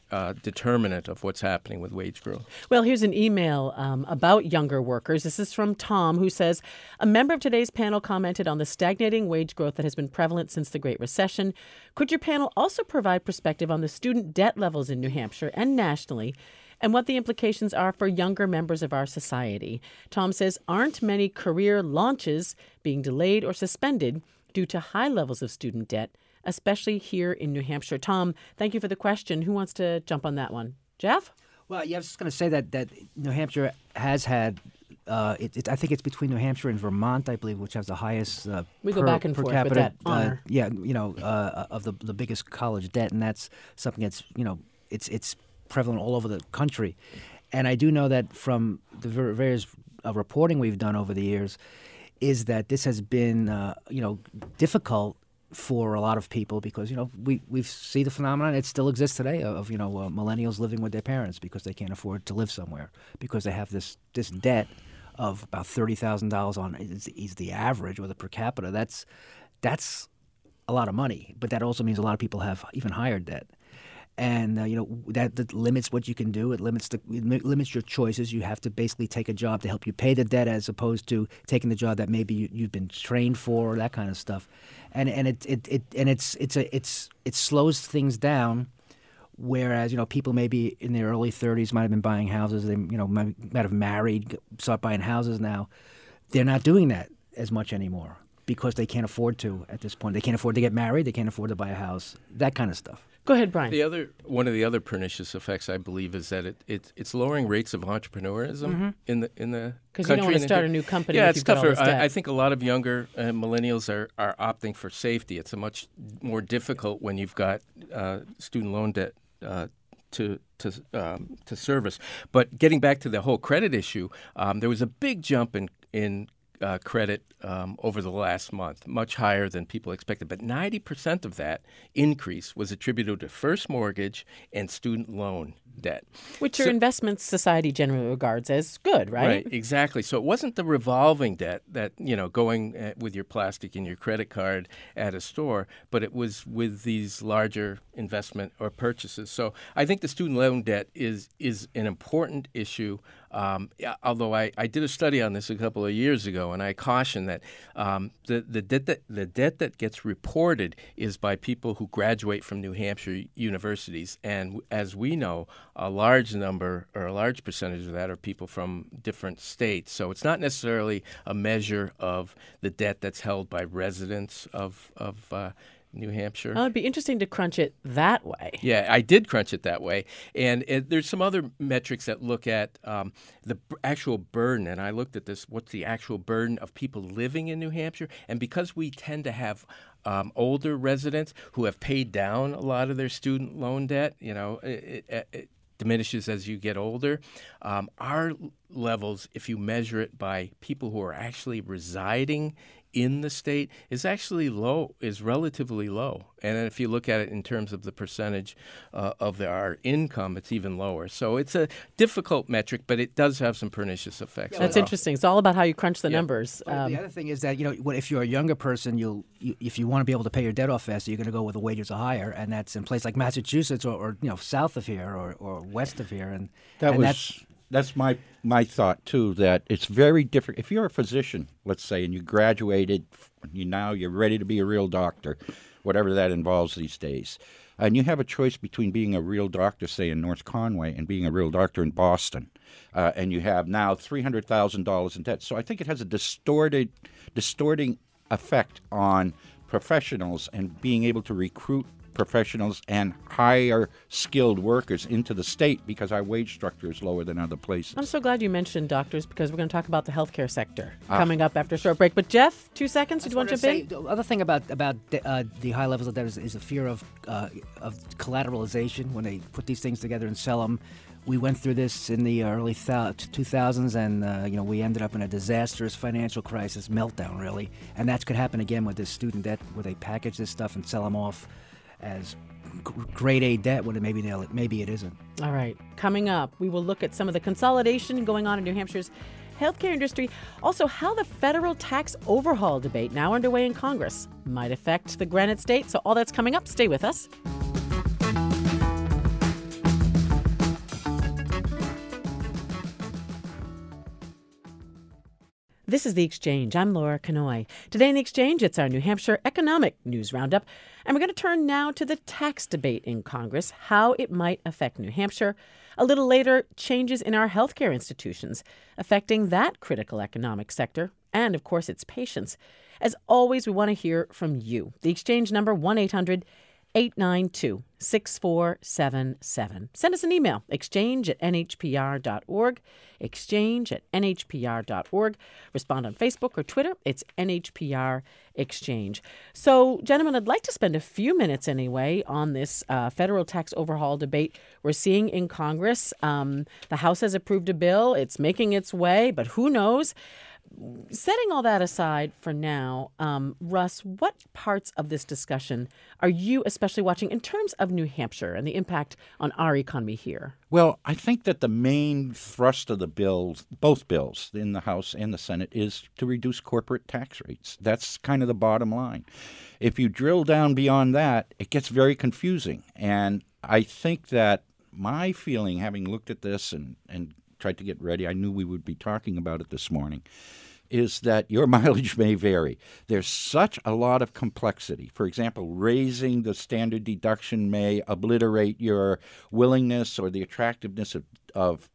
[SPEAKER 8] determinant of what's happening with wage growth.
[SPEAKER 5] Well, here's an email about younger workers. This is from Tom, who says, a member of today's panel commented on the stagnating wage growth that has been prevalent since the Great Recession. Could your panel also provide perspective on the student debt levels in New Hampshire and nationally, and what the implications are for younger members of our society? Tom says, aren't many career launches being delayed or suspended due to high levels of student debt, especially here in New Hampshire? Tom, thank you for the question. Who wants to jump on that one? Jeff?
[SPEAKER 6] Well, yeah, I was just going to say that New Hampshire has had, I think it's between New Hampshire and Vermont, I believe, which has the highest
[SPEAKER 5] we go back and
[SPEAKER 6] per
[SPEAKER 5] forth
[SPEAKER 6] capita,
[SPEAKER 5] with that honor.
[SPEAKER 6] Of the biggest college debt, and that's something that's, it's prevalent all over the country. And I do know that from the various reporting we've done over the years is that this has been, difficult for a lot of people because, we see the phenomenon. It still exists today of millennials living with their parents because they can't afford to live somewhere because they have this debt of about $30,000 on is the average or the per capita. That's a lot of money, but that also means a lot of people have even higher debt. And that limits what you can do. It limits your choices. You have to basically take a job to help you pay the debt, as opposed to taking the job that maybe you've been trained for, or that kind of stuff. And it slows things down. Whereas people maybe in their early 30s might have been buying houses. They might have married, start buying houses now. They're not doing that as much anymore because they can't afford to at this point. They can't afford to get married. They can't afford to buy a house. That kind of stuff.
[SPEAKER 5] Go ahead, Brian.
[SPEAKER 8] One of the other pernicious effects, I believe, is that it's lowering rates of entrepreneurism in the country.
[SPEAKER 5] Because you don't want to start a new company.
[SPEAKER 8] Yeah,
[SPEAKER 5] if
[SPEAKER 8] it's
[SPEAKER 5] you've got all
[SPEAKER 8] tougher.
[SPEAKER 5] this debt.
[SPEAKER 8] I think a lot of younger millennials are opting for safety. It's a much more difficult when you've got student loan debt to service. But getting back to the whole credit issue, there was a big jump in credit over the last month, much higher than people expected. But 90% of that increase was attributed to first mortgage and student loan debt.
[SPEAKER 5] Which your investment society generally regards as good, right?
[SPEAKER 8] Right, exactly. So it wasn't the revolving debt that, going with your plastic and your credit card at a store, but it was with these larger investment or purchases. So I think the student loan debt is an important issue. Although I did a study on this a couple of years ago, and I caution that the debt that gets reported is by people who graduate from New Hampshire universities, and as we know, a large number or a large percentage of that are people from different states. So it's not necessarily a measure of the debt that's held by residents of New Hampshire.
[SPEAKER 5] Well, it'd be interesting to crunch it that way.
[SPEAKER 8] Yeah, I did crunch it that way. And there's some other metrics that look at the actual burden. And I looked at this, what's the actual burden of people living in New Hampshire? And because we tend to have older residents who have paid down a lot of their student loan debt, it diminishes as you get older. Our levels, if you measure it by people who are actually residing in the state, is actually low, is relatively low. And if you look at it in terms of the percentage of our income, it's even lower. So it's a difficult metric, but it does have some pernicious effects.
[SPEAKER 5] That's interesting. It's all about how you crunch the numbers.
[SPEAKER 6] The other thing is that, if you're a younger person, if you want to be able to pay your debt off faster, you're going to go where the wages are higher, and that's in places like Massachusetts or south of here or west of here. And
[SPEAKER 7] that's my thought too. That it's very different. If you're a physician, let's say, and you graduated, you're ready to be a real doctor, whatever that involves these days, and you have a choice between being a real doctor, say in North Conway, and being a real doctor in Boston, and you have now $300,000 in debt. So I think it has a distorting effect on professionals and being able to recruit professionals and higher skilled workers into the state because our wage structure is lower than other places.
[SPEAKER 5] I'm so glad you mentioned doctors because we're going to talk about the healthcare sector coming up after a short break. But Jeff, 2 seconds, did you want to jump in?
[SPEAKER 6] The other thing about the high levels of debt is the fear of collateralization when they put these things together and sell them. We went through this in the early 2000s, and we ended up in a disastrous financial crisis meltdown, really. And that could happen again with this student debt, where they package this stuff and sell them off as grade A debt when maybe it isn't.
[SPEAKER 5] All right. Coming up, we will look at some of the consolidation going on in New Hampshire's healthcare industry, also how the federal tax overhaul debate now underway in Congress might affect the Granite State. So all that's coming up. Stay with us. This is The Exchange. I'm Laura Kanoy. Today in The Exchange, it's our New Hampshire Economic News Roundup. And we're going to turn now to the tax debate in Congress, how it might affect New Hampshire. A little later, changes in our healthcare institutions affecting that critical economic sector and, of course, its patients. As always, we want to hear from you. The Exchange number, 1-800-892-6477. Send us an email, exchange@nhpr.org, exchange@nhpr.org. Respond on Facebook or Twitter. It's NHPR Exchange. So, gentlemen, I'd like to spend a few minutes anyway on this federal tax overhaul debate we're seeing in Congress. The House has approved a bill. It's making its way, but who knows? Setting all that aside for now, Russ, what parts of this discussion are you especially watching in terms of New Hampshire and the impact on our economy here?
[SPEAKER 7] Well, I think that the main thrust of the bills, both bills in the House and the Senate, is to reduce corporate tax rates. That's kind of the bottom line. If you drill down beyond that, it gets very confusing. And I think that my feeling, having looked at this and tried to get ready, I knew we would be talking about it this morning, is that your mileage may vary. There's such a lot of complexity. For example, raising the standard deduction may obliterate your willingness or the attractiveness of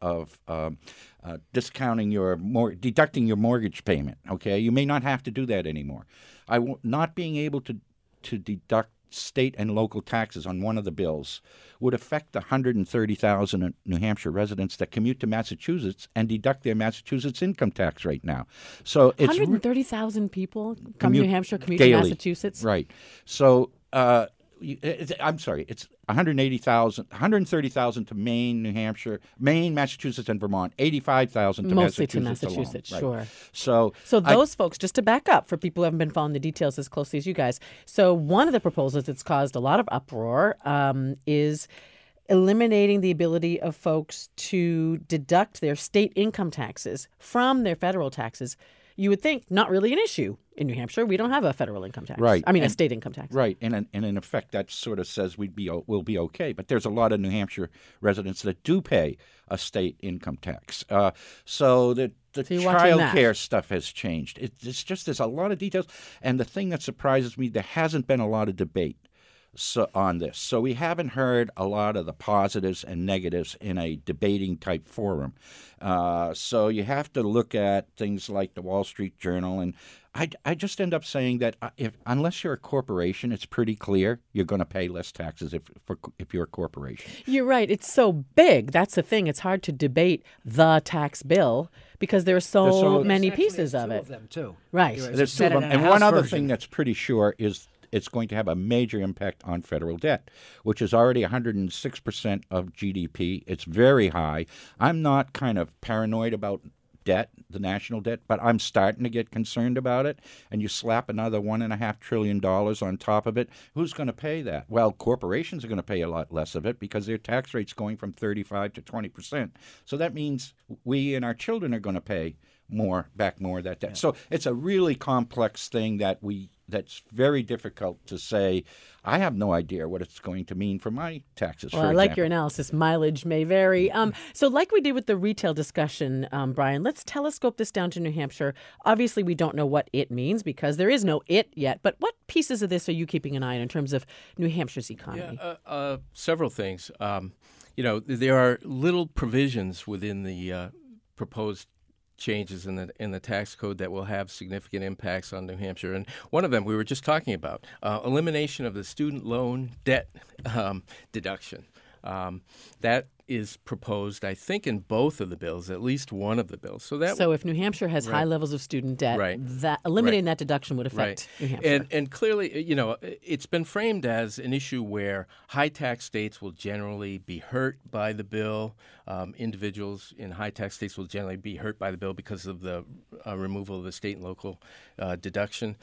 [SPEAKER 7] deducting your mortgage payment. Okay, you may not have to do that anymore. Not being able to deduct state and local taxes on one of the bills would affect the 130,000 New Hampshire residents that commute to Massachusetts and deduct their Massachusetts income tax rate now. So it's
[SPEAKER 5] 130,000 people come to New Hampshire, commute
[SPEAKER 7] daily,
[SPEAKER 5] to Massachusetts?
[SPEAKER 7] Right. So I'm sorry, it's 130,000 to Maine, New Hampshire, Massachusetts, and Vermont, 85,000 to
[SPEAKER 5] Mostly
[SPEAKER 7] Massachusetts
[SPEAKER 5] alone. Sure.
[SPEAKER 7] Right. So
[SPEAKER 5] those folks, just to back up for people who haven't been following the details as closely as you guys, so one of the proposals that's caused a lot of uproar is eliminating the ability of folks to deduct their state income taxes from their federal taxes. You would think not really an issue in New Hampshire. We don't have a federal income tax.
[SPEAKER 7] Right.
[SPEAKER 5] A state income tax.
[SPEAKER 7] Right. And in effect, that sort of says we'll be okay. But there's a lot of New Hampshire residents that do pay a state income tax. So the child care stuff has changed. It's just there's a lot of details. And the thing that surprises me, there hasn't been a lot of debate on this. So we haven't heard a lot of the positives and negatives in a debating type forum. So you have to look at things like the Wall Street Journal, and I just end up saying that unless you're a corporation, it's pretty clear you're going to pay less taxes if you're a corporation.
[SPEAKER 5] You're right. It's so big. That's the thing. It's hard to debate the tax bill because there are so many pieces of it.
[SPEAKER 6] There's two of them, too.
[SPEAKER 5] Right.
[SPEAKER 7] There's two of them. And one other thing that's pretty sure is it's going to have a major impact on federal debt, which is already 106% of GDP. It's very high. I'm not kind of paranoid about debt, the national debt, but I'm starting to get concerned about it. And you slap another $1.5 trillion on top of it. Who's going to pay that? Well, corporations are going to pay a lot less of it because their tax rate's going from 35 to 20%. So that means we and our children are going to pay more of that debt. Yeah. So it's a really complex thing that's very difficult to say. I have no idea what it's going to mean for my taxes,
[SPEAKER 5] Well,
[SPEAKER 7] for
[SPEAKER 5] I
[SPEAKER 7] example.
[SPEAKER 5] like your analysis. Mileage may vary. So like we did with the retail discussion, Brian, let's telescope this down to New Hampshire. Obviously, we don't know what it means because there is no it yet. But what pieces of this are you keeping an eye on in terms of New Hampshire's economy?
[SPEAKER 8] Yeah, several things. There are little provisions within the proposed changes in the tax code that will have significant impacts on New Hampshire. And one of them we were just talking about, elimination of the student loan debt deduction. That is proposed, I think, in both of the bills, at least one of the bills. So
[SPEAKER 5] if New Hampshire has high levels of student debt, that eliminating that deduction would affect New Hampshire.
[SPEAKER 8] And clearly, it's been framed as an issue where high tax states will generally be hurt by the bill. Individuals in high tax states will generally be hurt by the bill because of the removal of the state and local deduction.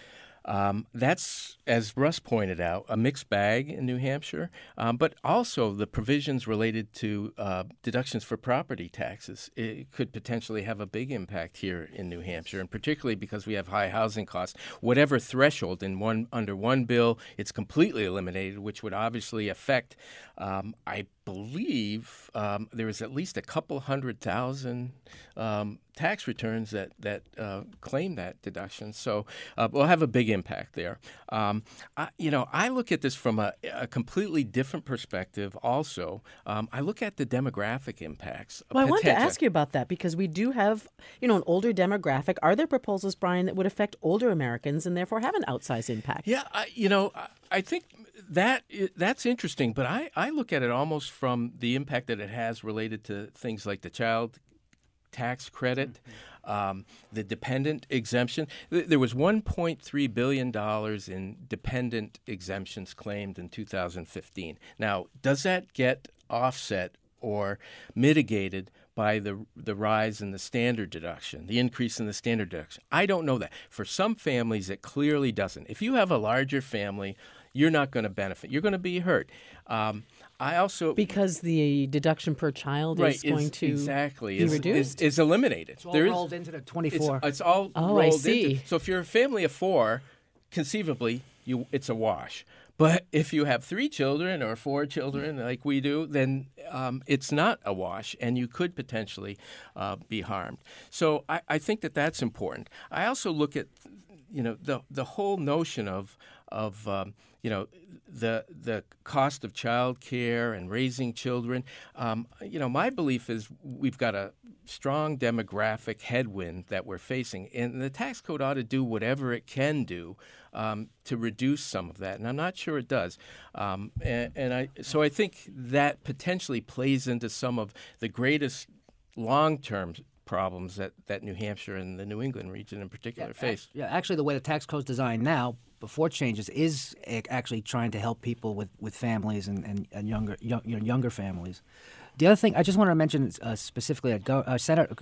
[SPEAKER 8] That's, as Russ pointed out, a mixed bag in New Hampshire, but also the provisions related to deductions for property taxes. It could potentially have a big impact here in New Hampshire, and particularly because we have high housing costs. Whatever threshold under one bill, it's completely eliminated, which would obviously affect, I believe there is at least a couple 100,000 tax returns that claim that deduction. So we'll have a big impact there. I look at this from a completely different perspective also. I look at the demographic impacts.
[SPEAKER 5] Well, I wanted to ask you about that because we do have, an older demographic. Are there proposals, Brian, that would affect older Americans and therefore have an outsized impact?
[SPEAKER 8] Yeah, I think that's interesting, but I look at it almost from the impact that it has related to things like the child tax credit, the dependent exemption. There was $1.3 billion in dependent exemptions claimed in 2015. Now, does that get offset or mitigated by the rise in the standard deduction, the increase in the standard deduction? I don't know that. For some families, it clearly doesn't. If you have a larger family, you're not going to benefit. You're going to be hurt.
[SPEAKER 5] Because the deduction per child is going to be reduced?
[SPEAKER 8] Is eliminated.
[SPEAKER 6] It's all rolled into the 24.
[SPEAKER 8] It's all rolled into. So if you're a family of 4, conceivably, it's a wash. But if you have 3 children or 4 children like we do, then it's not a wash, and you could potentially be harmed. So I think that's important. I also look at the whole notion of the cost of child care and raising children. My belief is we've got a strong demographic headwind that we're facing, and the tax code ought to do whatever it can do to reduce some of that, and I'm not sure it does. So I think that potentially plays into some of the greatest long-term problems that New Hampshire and the New England region in particular face.
[SPEAKER 6] Actually, the way the tax code is designed now, before changes, is actually trying to help people with families and younger families. The other thing I just wanted to mention specifically, Senator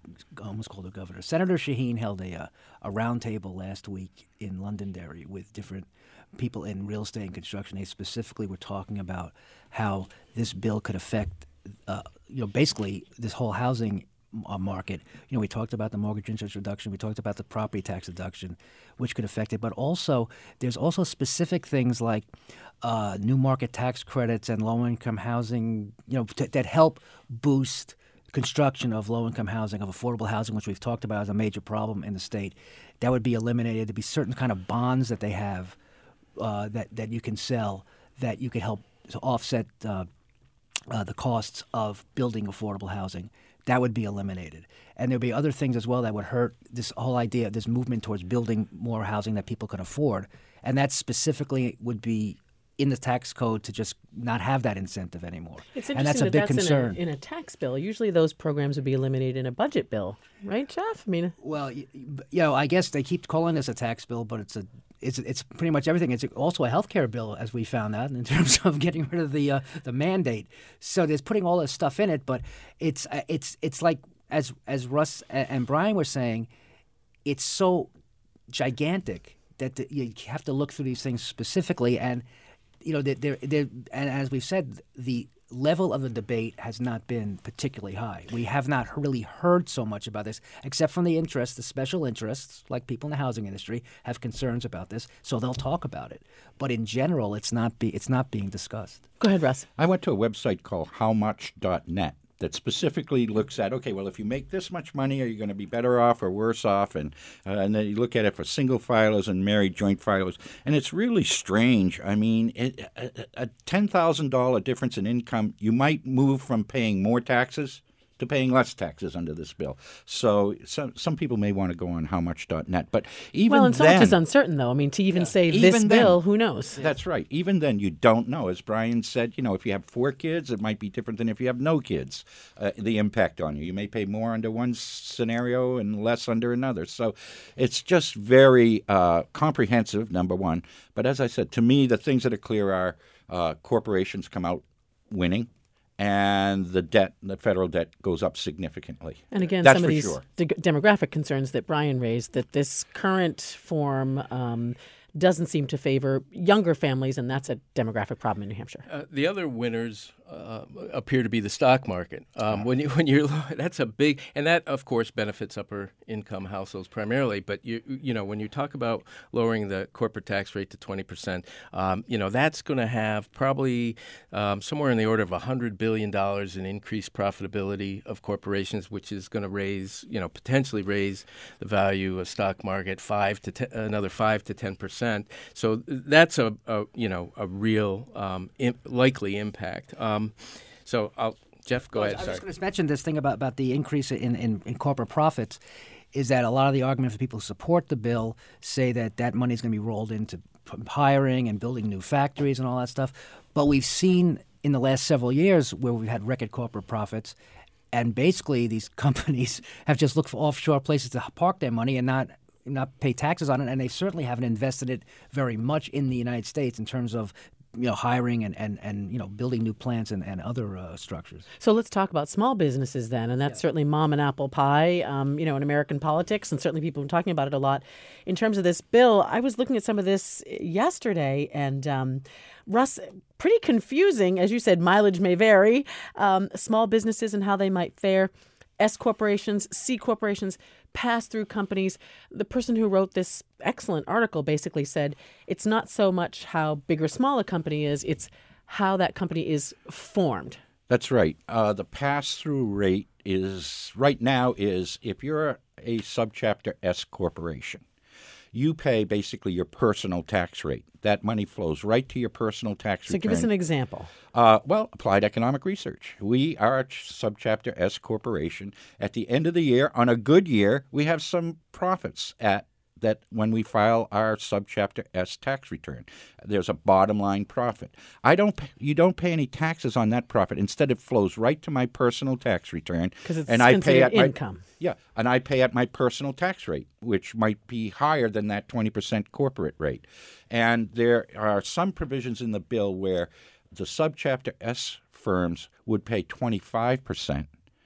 [SPEAKER 6] Shaheen held a roundtable last week in Londonderry with different people in real estate and construction. They specifically were talking about how this bill could affect, basically this whole housing market. We talked about the mortgage interest reduction. We talked about the property tax deduction, which could affect it. But also, there's also specific things like new market tax credits and low-income housing, that help boost construction of low-income housing, of affordable housing, which we've talked about as a major problem in the state. That would be eliminated. There'd be certain kind of bonds that they have that you can sell that you could help to offset the costs of building affordable housing. That would be eliminated. And there'd be other things as well that would hurt this whole idea, this movement towards building more housing that people can afford. And that specifically would be in the tax code to just not have that incentive anymore.
[SPEAKER 5] It's interesting
[SPEAKER 6] and that's a big concern.
[SPEAKER 5] In a tax bill. Usually those programs would be eliminated in a budget bill, right, Jeff?
[SPEAKER 6] Well, I guess they keep calling this a tax bill, but it's pretty much everything. It's also a health care bill, as we found out, in terms of getting rid of the mandate. So there's putting all this stuff in it, but it's like as Russ and Brian were saying, it's so gigantic that you have to look through these things specifically. And and as we've said, the level of the debate has not been particularly high. We have not really heard so much about this, except from the special interests, like people in the housing industry, have concerns about this, so they'll talk about it. But in general, it's not being discussed.
[SPEAKER 5] Go ahead, Russ.
[SPEAKER 7] I went to a website called howmuch.net that specifically looks at, okay, well, if you make this much money, are you going to be better off or worse off? And then you look at it for single filers and married joint filers, and it's really strange. A $10,000 difference in income, you might move from paying more taxes to paying less taxes under this bill. So some people may want to go on howmuch.net. But even
[SPEAKER 5] and so much is uncertain, though. To even say this bill, who knows?
[SPEAKER 7] That's right. Even then, you don't know. As Brian said, if you have 4 kids, it might be different than if you have no kids, the impact on you. You may pay more under one scenario and less under another. So it's just very comprehensive, number one. But as I said, to me, the things that are clear are corporations come out winning, and the federal debt goes up significantly.
[SPEAKER 5] And again,
[SPEAKER 7] that's
[SPEAKER 5] some of these
[SPEAKER 7] sure.
[SPEAKER 5] Demographic concerns that Brian raised, that this current form doesn't seem to favor younger families, and that's a demographic problem in New Hampshire.
[SPEAKER 8] The other winners appear to be the stock market. When you're that's a big, and that of course benefits upper income households primarily. But when you talk about lowering the corporate tax rate to 20%, that's going to have probably somewhere in the order of $100 billion in increased profitability of corporations, which is going to potentially raise the value of stock market another 5 to 10%. So that's a real likely impact. Jeff, go ahead.
[SPEAKER 6] I was just going to mention this thing about the increase in corporate profits is that a lot of the argument for people who support the bill say that money is going to be rolled into hiring and building new factories and all that stuff. But we've seen in the last several years where we've had record corporate profits, and basically these companies have just looked for offshore places to park their money and not pay taxes on it, and they certainly haven't invested it very much in the United States in terms of hiring and building new plants and other structures.
[SPEAKER 5] So let's talk about small businesses then, and that's certainly mom and apple pie, in American politics, and certainly people have been talking about it a lot. In terms of this bill, I was looking at some of this yesterday, and Russ, pretty confusing. As you said, mileage may vary. Small businesses and how they might fare. S corporations, C corporations, pass-through companies. The person who wrote this excellent article basically said it's not so much how big or small a company is, it's how that company is formed.
[SPEAKER 7] That's right. The pass-through rate right now is if you're a subchapter S corporation, you pay basically your personal tax rate. That money flows right to your personal tax return.
[SPEAKER 5] So give us an example.
[SPEAKER 7] Applied Economic Research. We are a subchapter S corporation. At the end of the year, on a good year, we have some profits that when we file our subchapter S tax return. There's a bottom line profit. You don't pay any taxes on that profit. Instead, it flows right to my personal tax return.
[SPEAKER 5] Because it's considered income.
[SPEAKER 7] And I pay at my personal tax rate, which might be higher than that 20% corporate rate. And there are some provisions in the bill where the subchapter S firms would pay 25%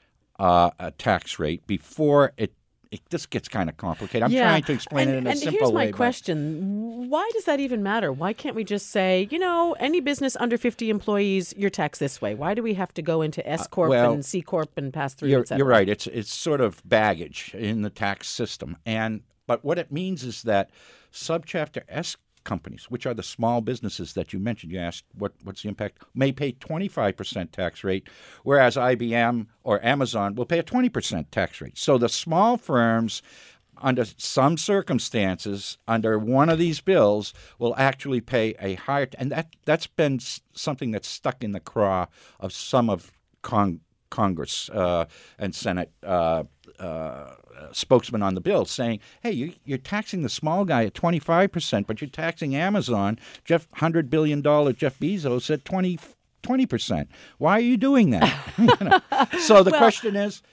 [SPEAKER 7] a tax rate before this gets kind of complicated. I'm trying to explain it in a simple way.
[SPEAKER 5] And here's my question. Why does that even matter? Why can't we just say, any business under 50 employees, you're taxed this way? Why do we have to go into S Corp and C Corp and pass through, et cetera?
[SPEAKER 7] You're right. It's sort of baggage in the tax system. But what it means is that subchapter S companies, which are the small businesses that you mentioned, you asked what's the impact, may pay 25% tax rate, whereas IBM or Amazon will pay a 20% tax rate. So the small firms, under some circumstances, under one of these bills, will actually pay a higher and that's been something that's stuck in the craw of some of Congress and Senate spokesman on the bill, saying, hey, you're taxing the small guy at 25%, but you're taxing Amazon, $100 billion Jeff Bezos at 20%. Why are you doing that? So the question is...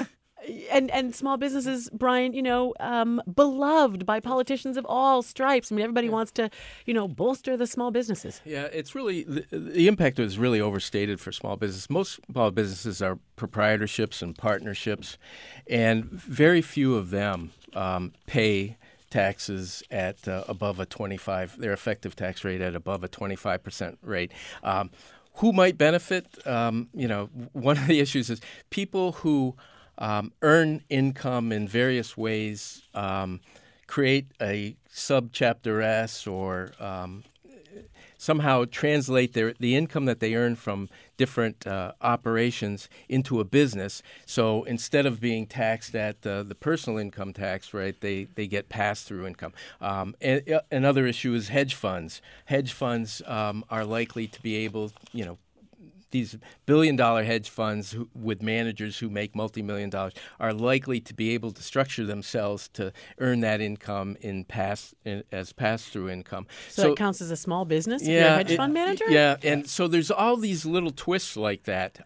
[SPEAKER 5] And small businesses, Brian, beloved by politicians of all stripes. I mean, everybody wants to, bolster the small businesses.
[SPEAKER 8] Yeah, it's really, the impact is really overstated for small business. Most small businesses are proprietorships and partnerships, and very few of them pay taxes at above their effective tax rate at above a 25% rate. Who might benefit? One of the issues is people who earn income in various ways, create a subchapter S or somehow translate the income that they earn from different operations into a business. So instead of being taxed at the personal income tax rate, they get pass-through income. And another issue is hedge funds. Hedge funds are likely to be able, these billion-dollar hedge funds with managers who make multi-million dollars are likely to be able to structure themselves to earn that income as pass-through income.
[SPEAKER 5] So it counts as a small business if you're a hedge fund manager?
[SPEAKER 8] Yeah, and so there's all these little twists like that.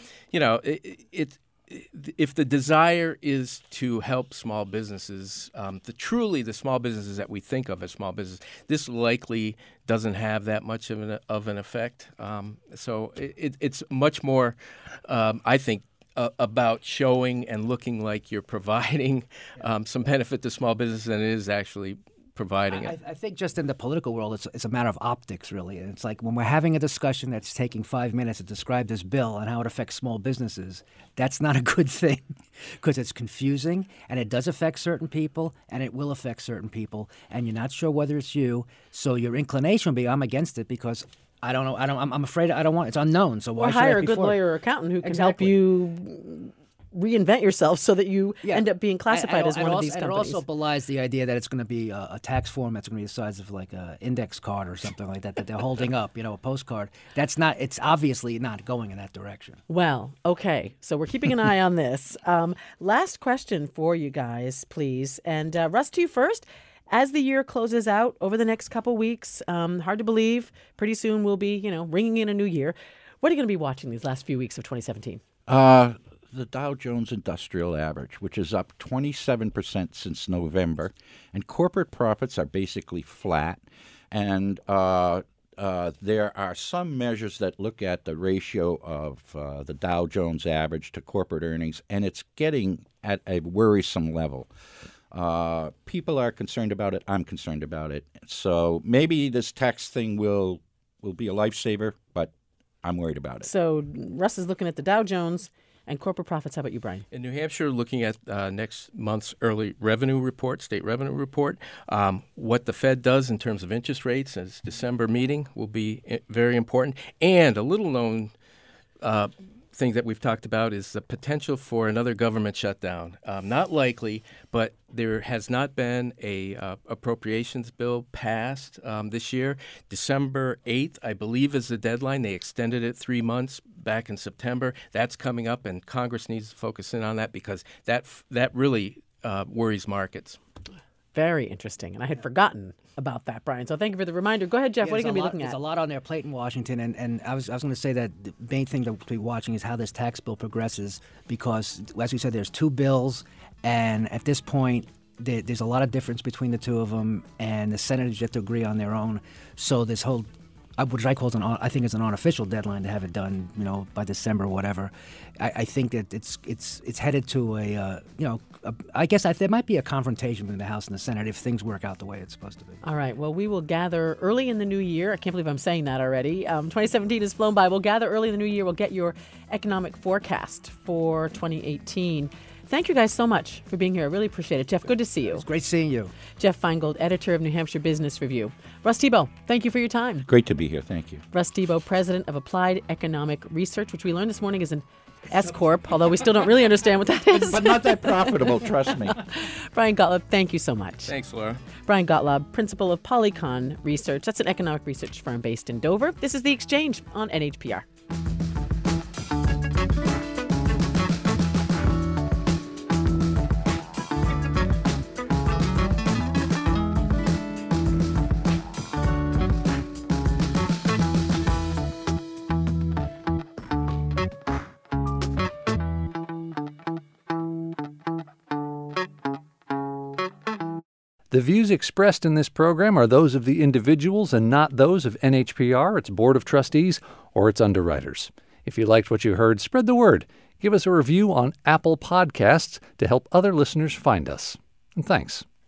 [SPEAKER 8] If the desire is to help small businesses, the small businesses that we think of as small businesses, this likely doesn't have that much of an effect. So it's much more, I think, about showing and looking like you're providing some benefit to small business than it is actually providing it.
[SPEAKER 6] I think just in the political world, it's a matter of optics, really. And it's like when we're having a discussion that's taking 5 minutes to describe this bill and how it affects small businesses, that's not a good thing because it's confusing and it does affect certain people and it will affect certain people and you're not sure whether it's you. So your inclination will be, I'm against it because I don't know. I'm afraid I don't want. It's unknown. So why
[SPEAKER 5] or
[SPEAKER 6] should I
[SPEAKER 5] hire a
[SPEAKER 6] be
[SPEAKER 5] good
[SPEAKER 6] for it?
[SPEAKER 5] lawyer or accountant who can
[SPEAKER 6] Exactly.
[SPEAKER 5] help you reinvent yourself so that you end up being classified as one of these companies.
[SPEAKER 6] And it also belies the idea that it's going to be a tax form that's going to be the size of like an index card or something like that they're holding up, a postcard. That's not. It's obviously not going in that direction.
[SPEAKER 5] Well, okay. So we're keeping an eye on this. Last question for you guys, please. And Russ, to you first. As the year closes out over the next couple weeks, hard to believe, pretty soon we'll be, ringing in a new year. What are you going to be watching these last few weeks of 2017?
[SPEAKER 7] The Dow Jones Industrial Average, which is up 27% since November, and corporate profits are basically flat. And there are some measures that look at the ratio of the Dow Jones Average to corporate earnings, and it's getting at a worrisome level. People are concerned about it. I'm concerned about it. So maybe this tax thing will be a lifesaver, but I'm worried about it.
[SPEAKER 5] So Russ is looking at the Dow Jones and corporate profits. How about you, Brian?
[SPEAKER 8] In New Hampshire, looking at next month's early revenue report, state revenue report, what the Fed does in terms of interest rates at its December meeting will be very important. And a little known thing that we've talked about is the potential for another government shutdown. Not likely, but there has not been a appropriations bill passed this year. December 8th, I believe, is the deadline. They extended it 3 months back in September. That's coming up, and Congress needs to focus in on that because that really worries markets.
[SPEAKER 5] Very interesting. And I had forgotten about that, Brian. So thank you for the reminder. Go ahead, Jeff. What are you going to be looking at?
[SPEAKER 6] There's a lot on their plate in Washington. And I was going to say that the main thing to be watching is how this tax bill progresses because, as we said, there's two bills. And at this point, there's a lot of difference between the two of them. And the senators have to agree on their own. So this whole, which I call I think it's an unofficial deadline to have it done, by December or whatever. I think that it's headed to I guess there might be a confrontation between the House and the Senate if things work out the way it's supposed to be.
[SPEAKER 5] All right. Well, we will gather early in the new year. I can't believe I'm saying that already. 2017 has flown by. We'll gather early in the new year. We'll get your economic forecast for 2018. Thank you guys so much for being here. I really appreciate it. Jeff, good to see you.
[SPEAKER 6] It's great seeing you.
[SPEAKER 5] Jeff Feingold, editor of New Hampshire Business Review. Russ Thibeault, thank you for your time.
[SPEAKER 7] Great to be here. Thank you.
[SPEAKER 5] Russ Thibeault, president of Applied Economic Research, which we learned this morning is an S Corp, although we still don't really understand what that is.
[SPEAKER 7] But not that profitable, trust me.
[SPEAKER 5] Brian Gottlob, thank you so much.
[SPEAKER 8] Thanks, Laura.
[SPEAKER 5] Brian Gottlob, principal of Polycon Research. That's an economic research firm based in Dover. This is The Exchange on NHPR.
[SPEAKER 2] The views expressed in this program are those of the individuals and not those of NHPR, its Board of Trustees, or its underwriters. If you liked what you heard, spread the word. Give us a review on Apple Podcasts to help other listeners find us. And thanks.